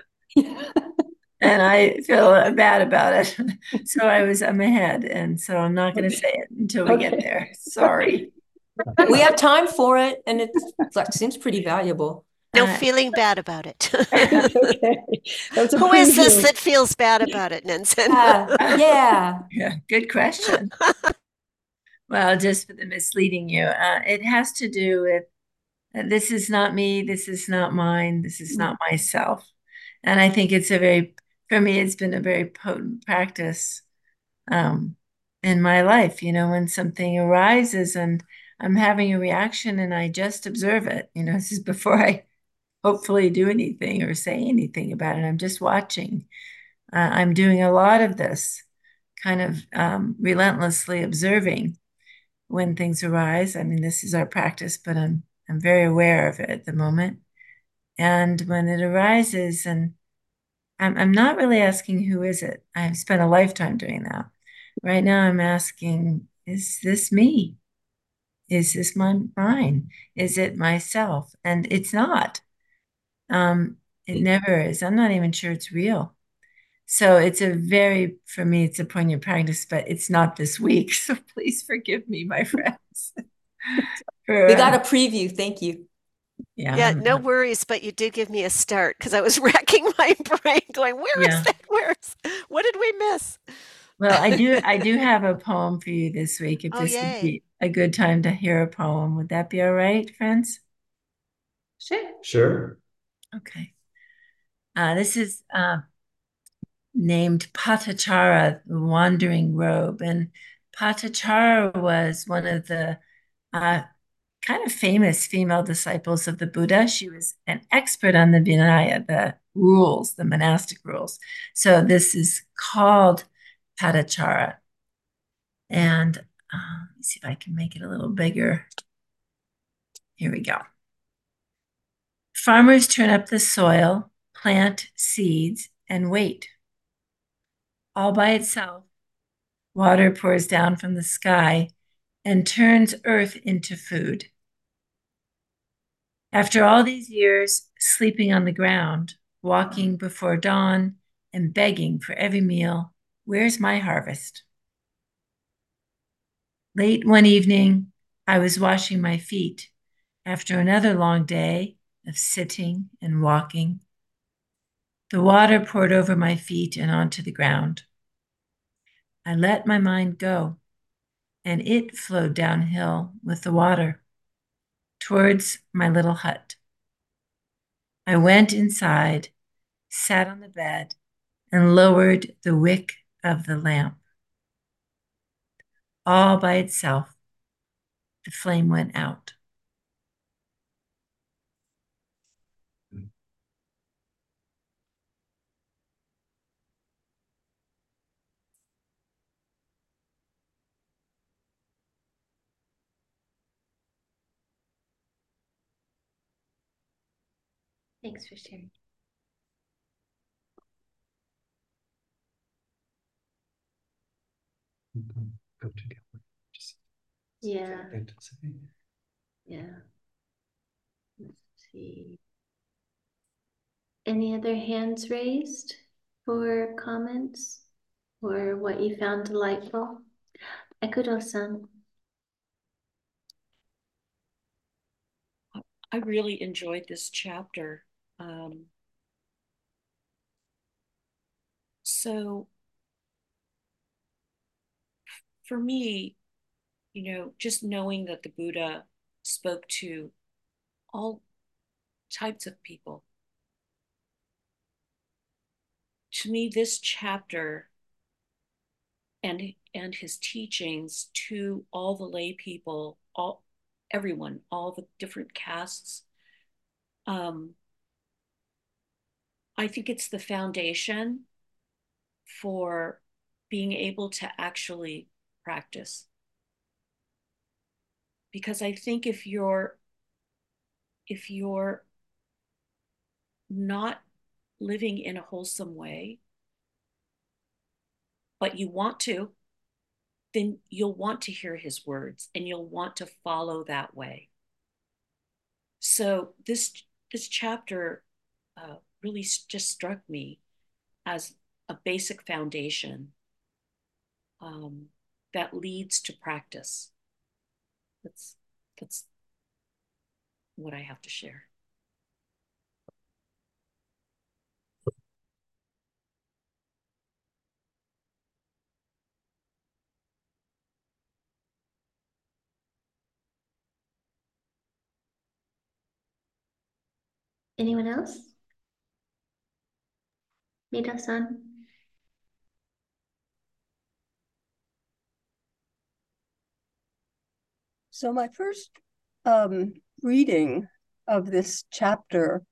And I feel bad about it. So I'm ahead. And so I'm not going to say it until we get there. Sorry. We have time for it, and it seems pretty valuable. No feeling bad about it. Okay. Who is this that feels bad about it, Nenzen? Yeah. Yeah, good question. Well, just for the misleading you, it has to do with this is not me, this is not mine, this is not myself. And I think for me, it's been a very potent practice in my life, when something arises and I'm having a reaction and I just observe it. This is before I hopefully do anything or say anything about it. I'm just watching. I'm doing a lot of this kind of relentlessly observing when things arise. I mean, this is our practice, but I'm very aware of it at the moment. And when it arises, and I'm not really asking who is it. I've spent a lifetime doing that. Right now, I'm asking, is this me? Is this mine? Is it myself? And it's not. It never is. I'm not even sure it's real. So for me, it's a poignant practice, but it's not this week. So please forgive me, my friends. We got a preview. Thank you. Yeah, no worries, but you did give me a start because I was racking my brain going, where is that? What did we miss? Well, I do have a poem for you this week. If this would be a good time to hear a poem, would that be all right, friends? Sure. Okay. This is named Patachara, the Wandering Robe. And Patachara was one of the kind of famous female disciples of the Buddha. She was an expert on the Vinaya, the rules, the monastic rules. So this is called Patachara. And let me see if I can make it a little bigger. Here we go. Farmers turn up the soil, plant seeds, and wait. All by itself, water pours down from the sky and turns earth into food. After all these years sleeping on the ground, walking before dawn, and begging for every meal, where's my harvest? Late one evening, I was washing my feet after another long day of sitting and walking. The water poured over my feet and onto the ground. I let my mind go, and it flowed downhill with the water towards my little hut. I went inside, sat on the bed, and lowered the wick of the lamp. All by itself, the flame went out. Thanks for sharing. go together. Just Yeah. thing to say. Yeah. Let's see. Any other hands raised for comments or what you found delightful? Ekuto-san. I really enjoyed this chapter. So for me, just knowing that the Buddha spoke to all types of people, to me, this chapter and his teachings to all the lay people, everyone, all the different castes, I think it's the foundation for being able to actually practice. Because I think if you're not living in a wholesome way, but you want to, then you'll want to hear his words and you'll want to follow that way. So this chapter really just struck me as a basic foundation that leads to practice. That's what I have to share. Anyone else? Mida-san. So my first reading of this chapter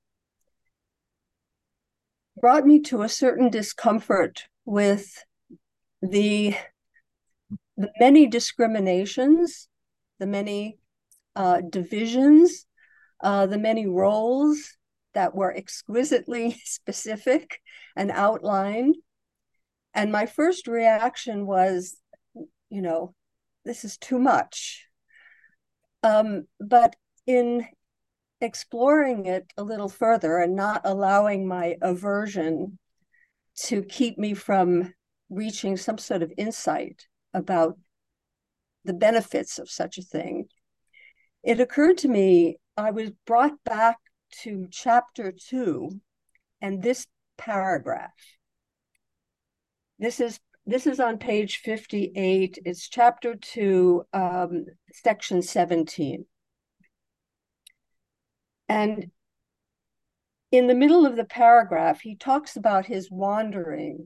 brought me to a certain discomfort with the many discriminations, the many divisions, the many roles that were exquisitely specific and outlined. And my first reaction was, this is too much. But in exploring it a little further and not allowing my aversion to keep me from reaching some sort of insight about the benefits of such a thing, it occurred to me, I was brought back to chapter 2 and this paragraph. This is on page 58. It's chapter 2, section 17. And in the middle of the paragraph, he talks about his wandering,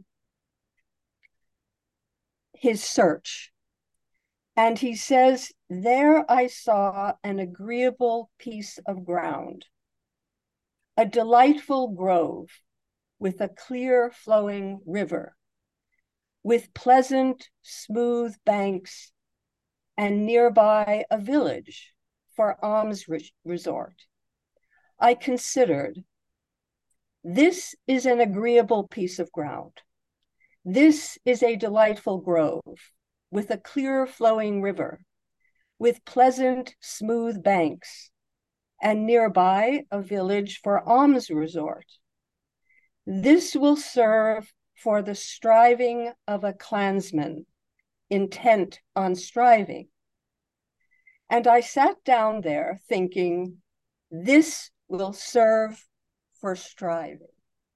his search. And he says, "There I saw an agreeable piece of ground, a delightful grove with a clear flowing river, with pleasant, smooth banks, and nearby a village for alms resort. I considered, this is an agreeable piece of ground. This is a delightful grove with a clear flowing river, with pleasant, smooth banks, and nearby a village for alms resort. This will serve for the striving of a clansman intent on striving." And I sat down there thinking, this will serve for striving.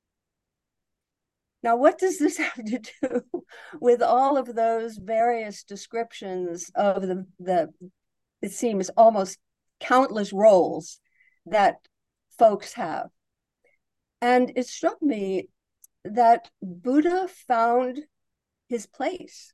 Now, what does this have to do with all of those various descriptions of the it seems almost countless roles that folks have? And it struck me that Buddha found his place.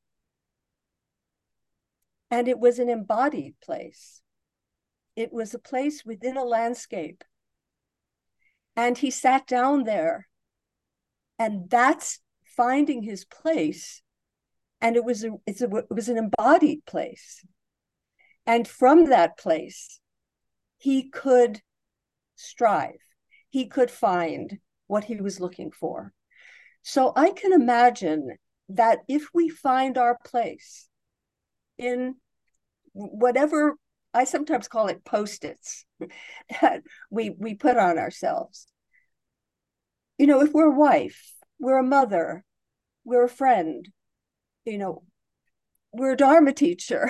And it was an embodied place. It was a place within a landscape. And he sat down there, and that's finding his place. And it was an embodied place. And from that place, he could strive. He could find what he was looking for. So I can imagine that if we find our place, in whatever, I sometimes call it post-its that we put on ourselves. You know, if we're a wife, we're a mother, we're a friend, you know, we're a Dharma teacher,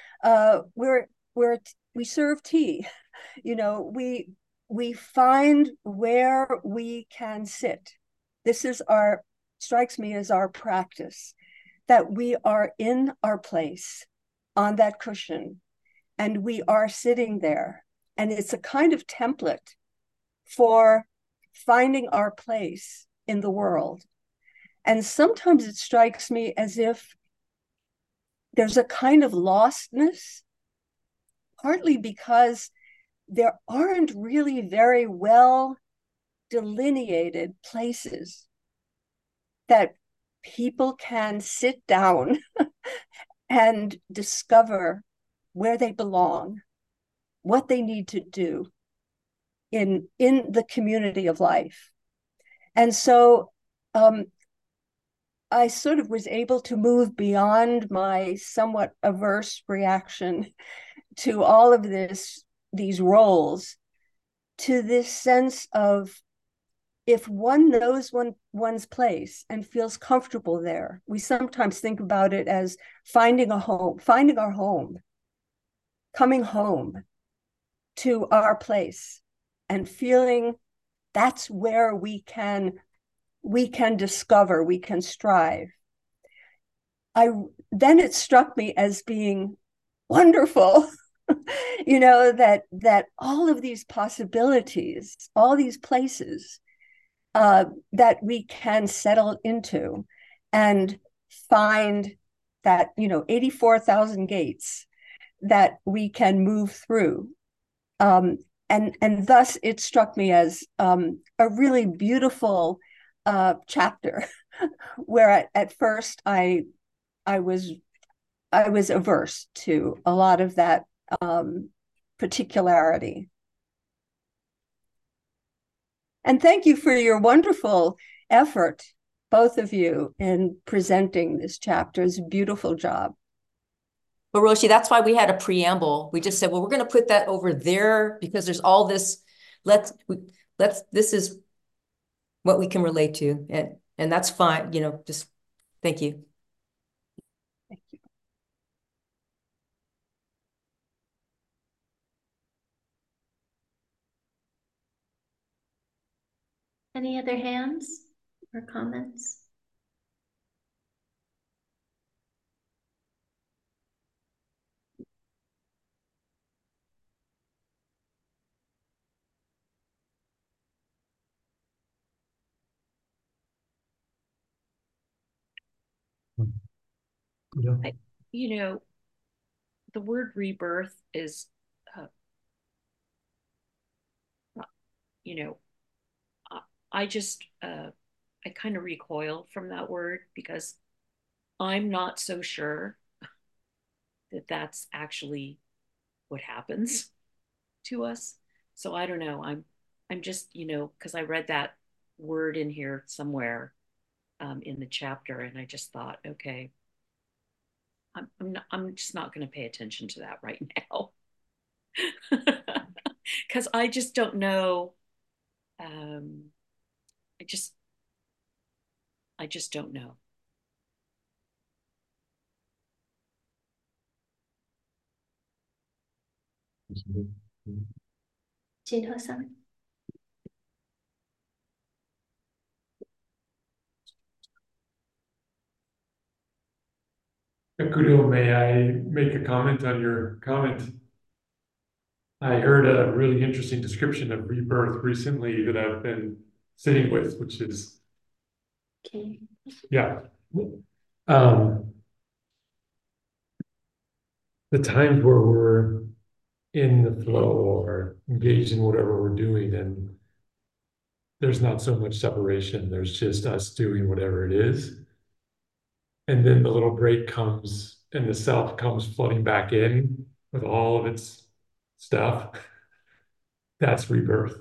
we serve tea, you know, we find where we can sit. This is our, strikes me as our practice, that we are in our place on that cushion and we are sitting there. And it's a kind of template for finding our place in the world. And sometimes it strikes me as if there's a kind of lostness, partly because there aren't really very well delineated places that people can sit down and discover where they belong, what they need to do in the community of life. And so I sort of was able to move beyond my somewhat averse reaction to all of these roles, to this sense of, if one knows one's place and feels comfortable there, we sometimes think about it as finding a home, finding our home, coming home to our place and feeling that's where we can discover, we can strive. Then it struck me as being wonderful, you know, that all of these possibilities, all these places that we can settle into and find that, you know, 84,000 gates that we can move through. And thus it struck me as a really beautiful chapter where at first I was averse to a lot of that particularity. And thank you for your wonderful effort, both of you, in presenting this chapter. It's a beautiful job. But Roshi, that's why we had a preamble. We just said, well, we're going to put that over there because there's all this. This is what we can relate to, and that's fine. You know, just thank you. Thank you. Any other hands or comments? Yeah. You know, the word rebirth is, you know, I just, I kind of recoil from that word because I'm not so sure that that's actually what happens to us. So I don't know. I'm just, you know, because I read that word in here somewhere in the chapter, and I just thought, okay, I'm just not going to pay attention to that right now because I just don't know. I just don't know. Jinho-san? Akudo, may I make a comment on your comment? I heard a really interesting description of rebirth recently that I've been sitting with, which is, Okay. yeah. Um, the times where we're in the flow or engaged in whatever we're doing, and there's not so much separation, there's just us doing whatever it is. And then the little break comes and the self comes flooding back in with all of its stuff. That's rebirth.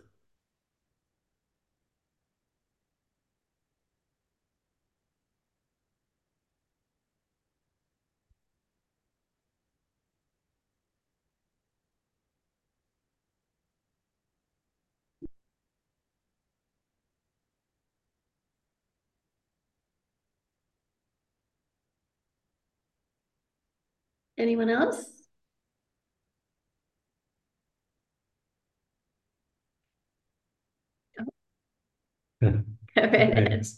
Anyone else? Go right ahead. Thanks.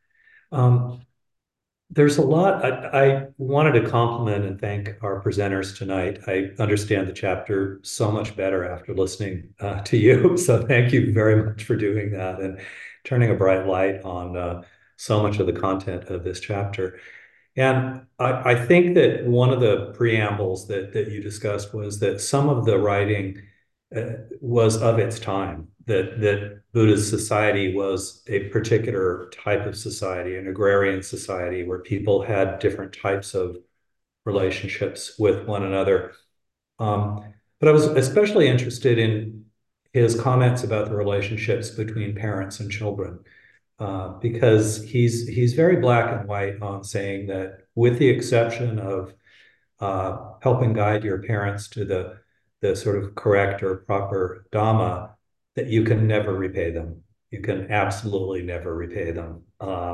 There's a lot. I wanted to compliment and thank our presenters tonight. I understand the chapter so much better after listening to you. So thank you very much for doing that and turning a bright light on so much of the content of this chapter. And I think that one of the preambles that you discussed was that some of the writing was of its time, that Buddhist society was a particular type of society, an agrarian society where people had different types of relationships with one another. But I was especially interested in his comments about the relationships between parents and children, because he's very black and white on saying that, with the exception of helping guide your parents to the sort of correct or proper Dhamma, that you can never repay them. You can absolutely never repay them.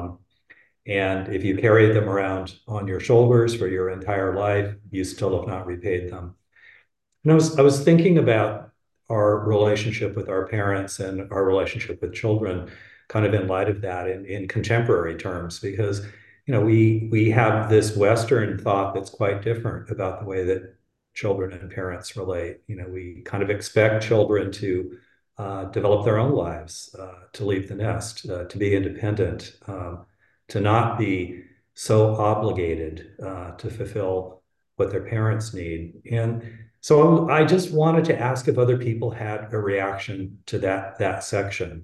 And if you carry them around on your shoulders for your entire life, you still have not repaid them. And I was thinking about our relationship with our parents and our relationship with children, kind of in light of that in contemporary terms, because we have this Western thought that's quite different about the way that children and parents relate. We kind of expect children to develop their own lives, to leave the nest, to be independent, to not be so obligated to fulfill what their parents need. And so I just wanted to ask if other people had a reaction to that section.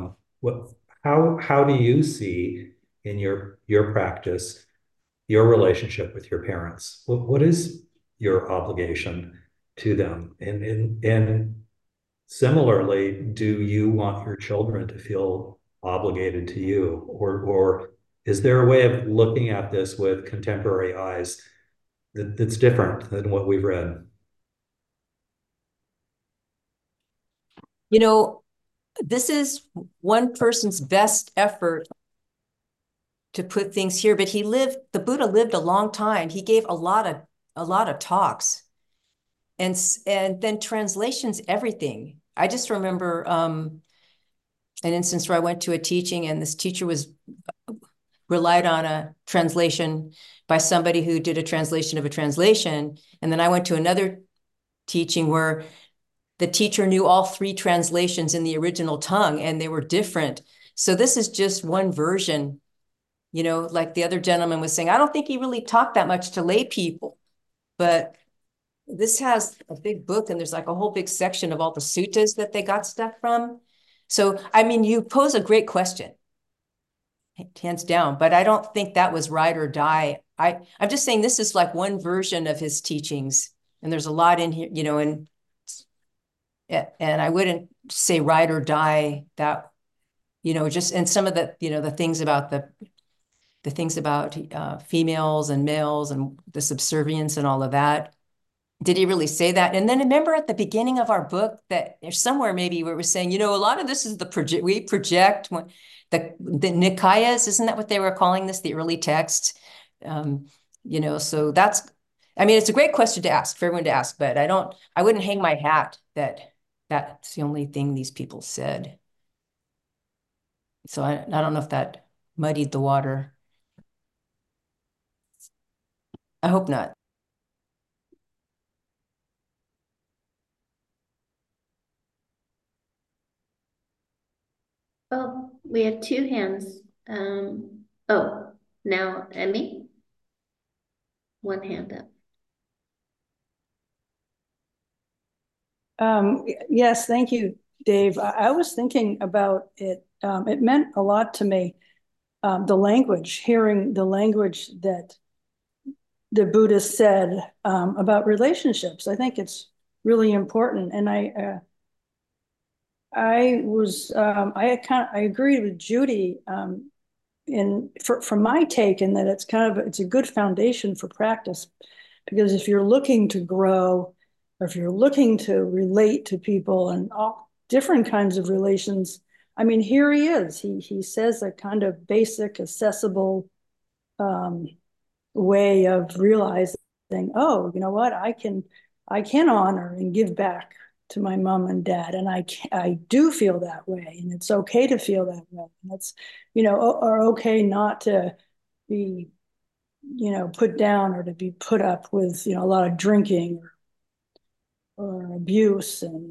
How do you see in your practice your relationship with your parents? What is your obligation to them? And similarly, do you want your children to feel obligated to you, or is there a way of looking at this with contemporary eyes that's different than what we've read? This is one person's best effort to put things here, but the Buddha lived a long time. He gave a lot of talks, and then translations, everything. I just remember an instance where I went to a teaching, and this teacher relied on a translation by somebody who did a translation of a translation. And then I went to another teaching where the teacher knew all 3 translations in the original tongue, and they were different. So this is just one version. Like the other gentleman was saying, I don't think he really talked that much to lay people, but this has a big book, and there's like a whole big section of all the suttas that they got stuff from. So, I mean, you pose a great question, hands down, but I don't think that was ride or die. I'm just saying this is like one version of his teachings, and there's a lot in here, and I wouldn't say ride or die that, just, and some of the, the things about the things about females and males and the subservience and all of that. Did he really say that? And then remember at the beginning of our book that there's somewhere maybe where we're saying, a lot of this is we project the Nikayas, isn't that what they were calling this, the early text? So that's, I mean, it's a great question to ask, for everyone to ask, but I wouldn't hang my hat that that's the only thing these people said. So I don't know if that muddied the water. I hope not. Oh, we have 2 hands. Now Emmy, 1 hand up. Yes, thank you, Dave. I was thinking about it. It meant a lot to me, hearing the language that the Buddha said about relationships. I think it's really important. And I agreed with Judy from my take in that it's a good foundation for practice, because if you're looking to grow, or if you're looking to relate to people and all different kinds of relations, I mean, here he is. He says a kind of basic, accessible way of realizing thing, oh, you know what, I can honor and give back to my mom and dad, and I do feel that way, and it's okay to feel that way, and it's, or okay not to be, put down or to be put up with, a lot of drinking or abuse, and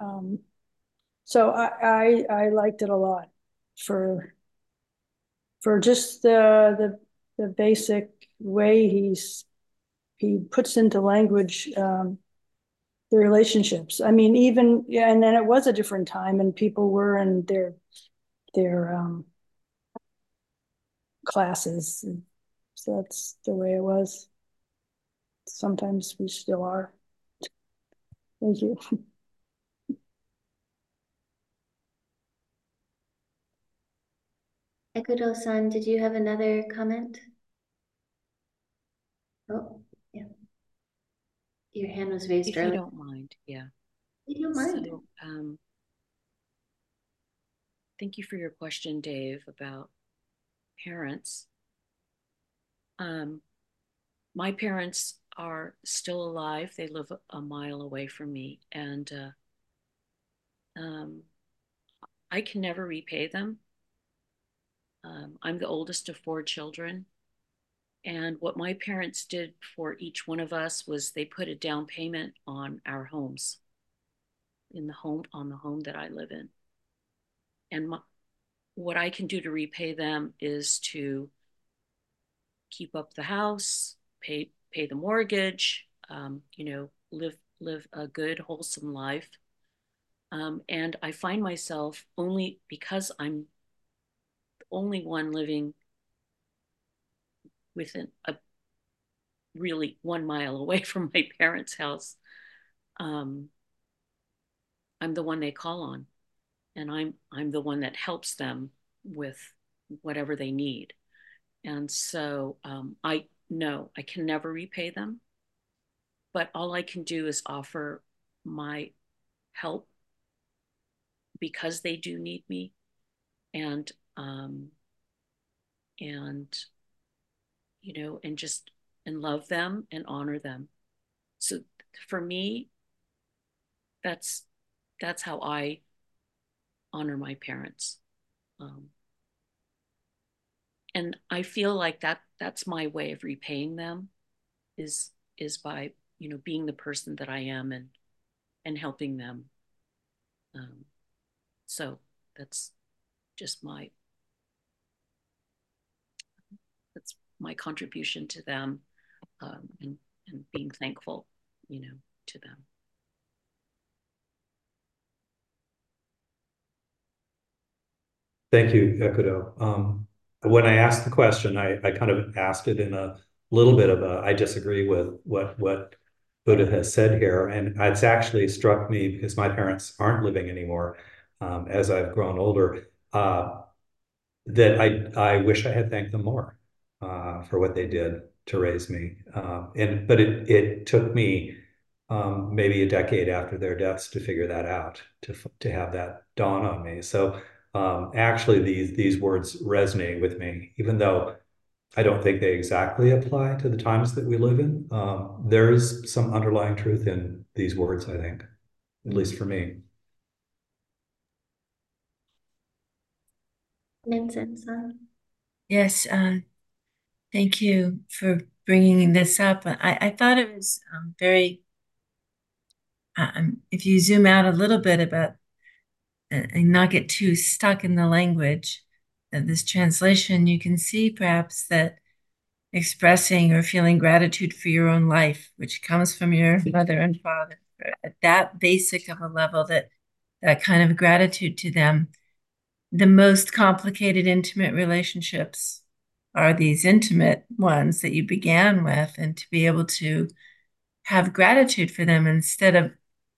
so I liked it a lot for just the basic way he puts into language the relationships. I mean, even, yeah, and then it was a different time, and people were in their classes. So that's the way it was. Sometimes we still are. Thank you. Ekudo-san, did you have another comment? Oh, yeah. Your hand was raised If earlier. you don't mind, yeah. You don't mind. So, thank you for your question, Dave, about parents. My parents are still alive. They live a mile away from me, and I can never repay them. I'm the oldest of 4 children. And what my parents did for each one of us was they put a down payment on our homes, on the home that I live in. And what I can do to repay them is to keep up the house, pay the mortgage, live a good, wholesome life. And I find myself, only because I'm the only one living within really 1 mile away from my parents' house, I'm the one they call on, and I'm the one that helps them with whatever they need. And so I know I can never repay them, but all I can do is offer my help because they do need me, and and love them and honor them. So for me, that's how I honor my parents. And I feel like that's my way of repaying them is by, being the person that I am and helping them. So that's just that's my contribution to them, and being thankful, to them. Thank you, Ekudo. When I asked the question, I kind of asked it in a little bit of I disagree with what Buddha has said here. And it's actually struck me, because my parents aren't living anymore, as I've grown older, that I wish I had thanked them more for what they did to raise me. But it took me maybe a decade after their deaths to figure that out, to have that dawn on me. So actually, these words resonate with me, even though I don't think they exactly apply to the times that we live in. There is some underlying truth in these words, I think, at least for me. Vincent-san. Yes, thank you for bringing this up. I thought it was very, if you zoom out a little bit about and not get too stuck in the language of this translation, you can see perhaps that expressing or feeling gratitude for your own life, which comes from your mother and father, at that basic of a level, that kind of gratitude to them. The most complicated, intimate relationships are these intimate ones that you began with, and to be able to have gratitude for them instead of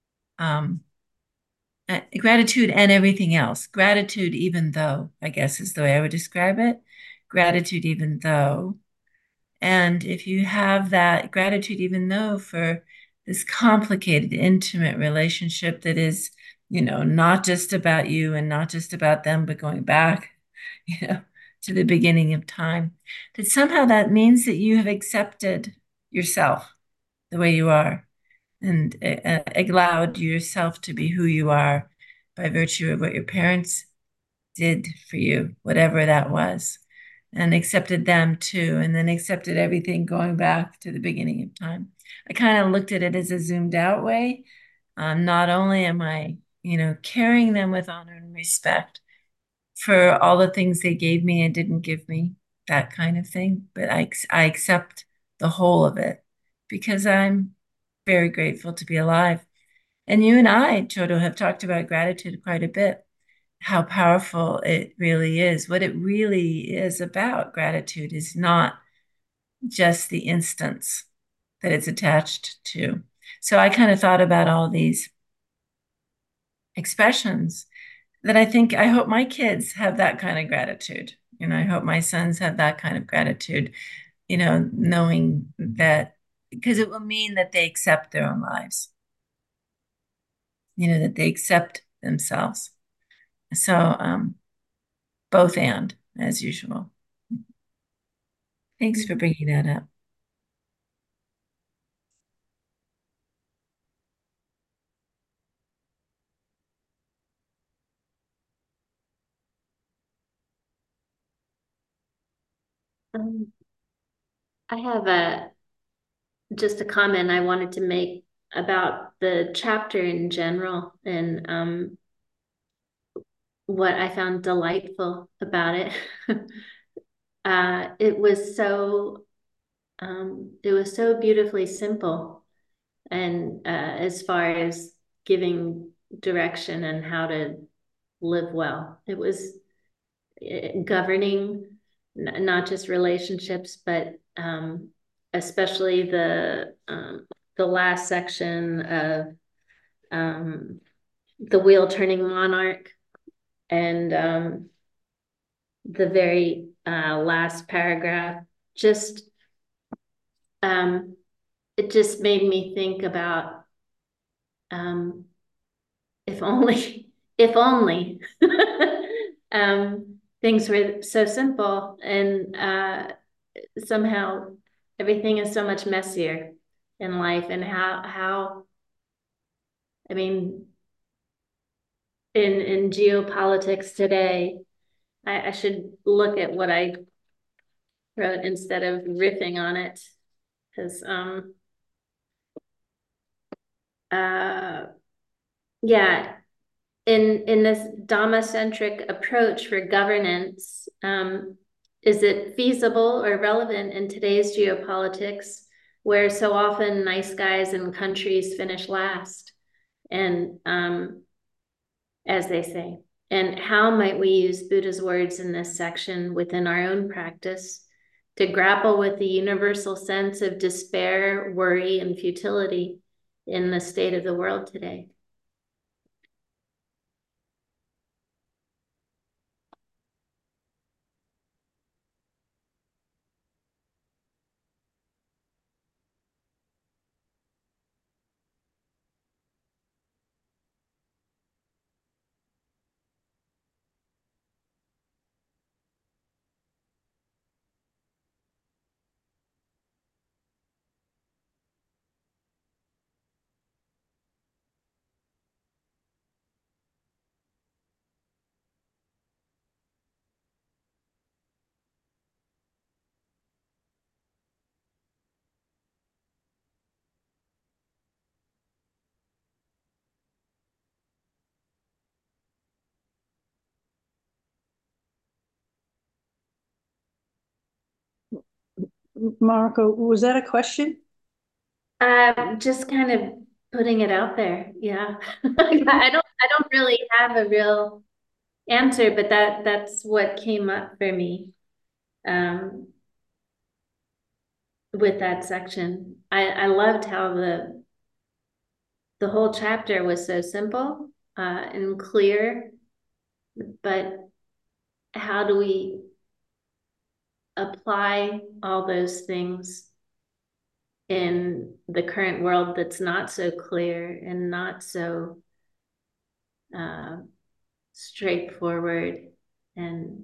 gratitude and everything else. Gratitude, even though, I guess is the way I would describe it. Gratitude, even though. And if you have that gratitude, even though, for this complicated, intimate relationship that is, not just about you and not just about them, but going back, to the beginning of time, that somehow that means that you have accepted yourself the way you are, and allowed yourself to be who you are by virtue of what your parents did for you, whatever that was, and accepted them too, and then accepted everything going back to the beginning of time. I kind of looked at it as a zoomed out way. Not only am I, carrying them with honor and respect for all the things they gave me and didn't give me, that kind of thing, but I accept the whole of it because I'm very grateful to be alive. And you and I, Chodo, have talked about gratitude quite a bit, how powerful it really is. What it really is about gratitude is not just the instance that it's attached to. So I kind of thought about all these expressions that I hope my kids have that kind of gratitude. I hope my sons have that kind of gratitude, knowing that, because it will mean that they accept their own lives, that they accept themselves. So, both and, as usual. Thanks for bringing that up. I have just a comment I wanted to make about the chapter in general and what I found delightful about it. It was so beautifully simple, and as far as giving direction and how to live well, it was governing not just relationships, but especially the last section of the wheel turning monarch, and the very last paragraph. Just it just made me think about if only things were so simple, and somehow everything is so much messier in life, and how I mean, in geopolitics today, I should look at what I wrote instead of riffing on it, because yeah, in this Dhamma-centric approach for governance, is it feasible or relevant in today's geopolitics, where so often nice guys and countries finish last, and as they say? And how might we use Buddha's words in this section within our own practice to grapple with the universal sense of despair, worry, and futility in the state of the world today? Marco, was that a question? Just kind of putting it out there. Yeah. I don't really have a real answer, but that's what came up for me with that section. I loved how the whole chapter was so simple and clear, but how do we apply all those things in the current world that's not so clear and not so straightforward? And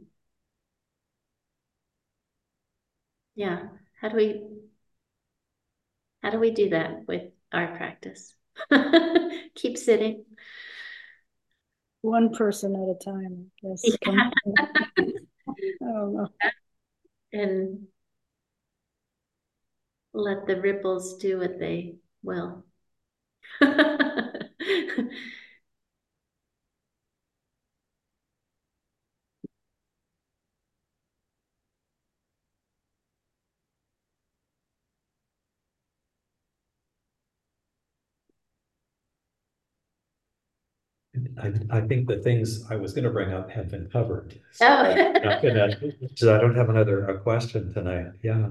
yeah, how do How do we do that with our practice? Keep sitting. One person at a time. Yes. Yeah. I don't know. And let the ripples do what they will. I think the things I was going to bring up have been covered. So Oh. I don't have another question tonight. Yeah.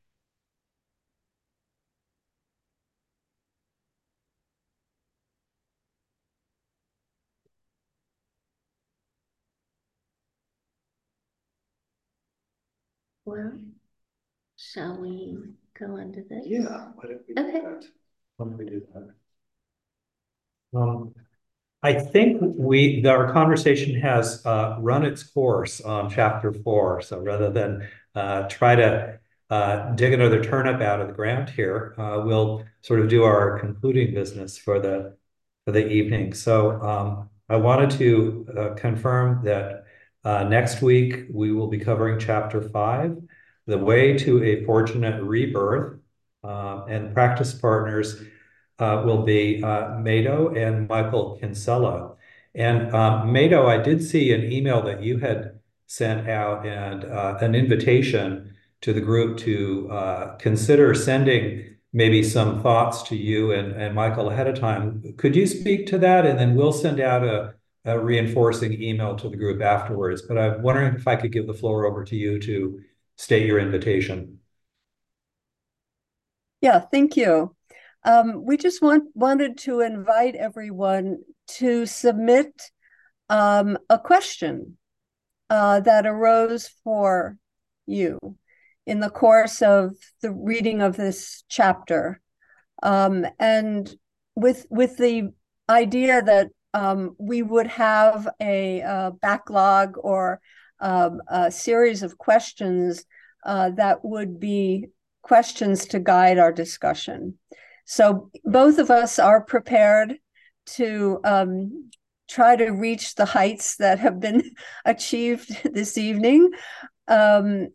Well, shall we go into this? Yeah. Why don't we do Okay. that? Why don't we do that? I think our conversation has run its course on chapter 4. So rather than try to dig another turnip out of the ground here, we'll sort of do our concluding business for the evening. So I wanted to confirm that next week we will be covering chapter 5, The Way to a Fortunate Rebirth, and practice partners will be Mado and Michael Kinsella. And Mado, I did see an email that you had sent out and an invitation to the group to consider sending maybe some thoughts to you and Michael ahead of time. Could you speak to that? And then we'll send out a reinforcing email to the group afterwards. But I'm wondering if I could give the floor over to you to state your invitation. Yeah, thank you. We just wanted to invite everyone to submit a question that arose for you in the course of the reading of this chapter, and with the idea that we would have a backlog or a series of questions that would be questions to guide our discussion. So both of us are prepared to try to reach the heights that have been achieved this evening. So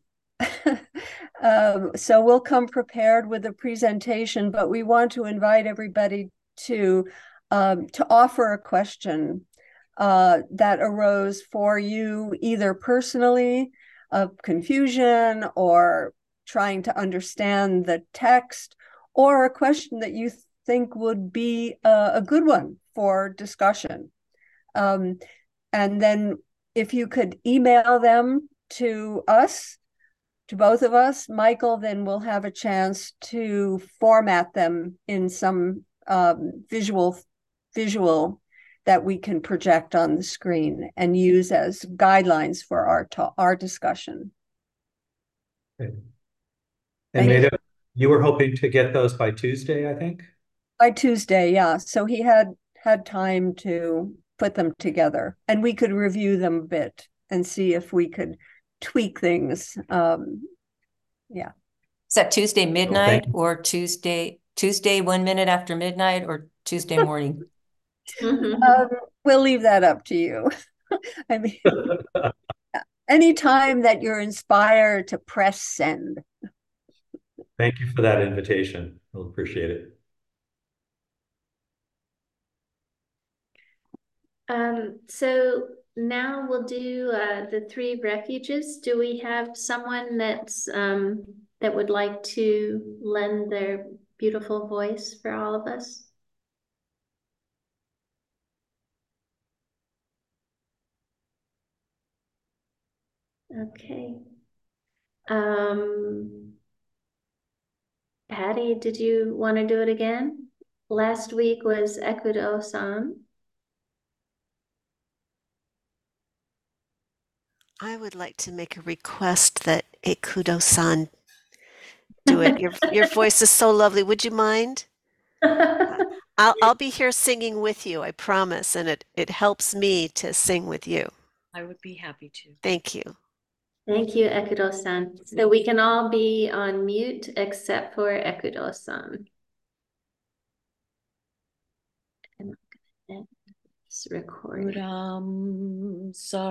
we'll come prepared with a presentation, but we want to invite everybody to offer a question that arose for you, either personally, of confusion or trying to understand the text, or a question that you think would be a good one for discussion. And then if you could email them to us, to both of us, Michael, then we'll have a chance to format them in some visual that we can project on the screen and use as guidelines for our discussion. Okay. And Mado, you were hoping to get those by Tuesday, I think? By Tuesday, yeah. So he had time to put them together, and we could review them a bit and see if we could tweak things. Yeah. Is that Tuesday midnight or Tuesday 1 minute after midnight or Tuesday morning? We'll leave that up to you. I mean, anytime that you're inspired to press send. Thank you for that invitation. We'll appreciate it. So now we'll do the 3 refuges. Do we have someone that's that would like to lend their beautiful voice for all of us? Okay. Patty, did you want to do it again? Last week was Ekudo-san. I would like to make a request that Ekudo-san do it. Your voice is so lovely. Would you mind? I'll be here singing with you, I promise, and it helps me to sing with you. I would be happy to. Thank you. Thank you, Ekudo-san. So we can all be on mute except for Ekudo-san. It's recording. Sorry.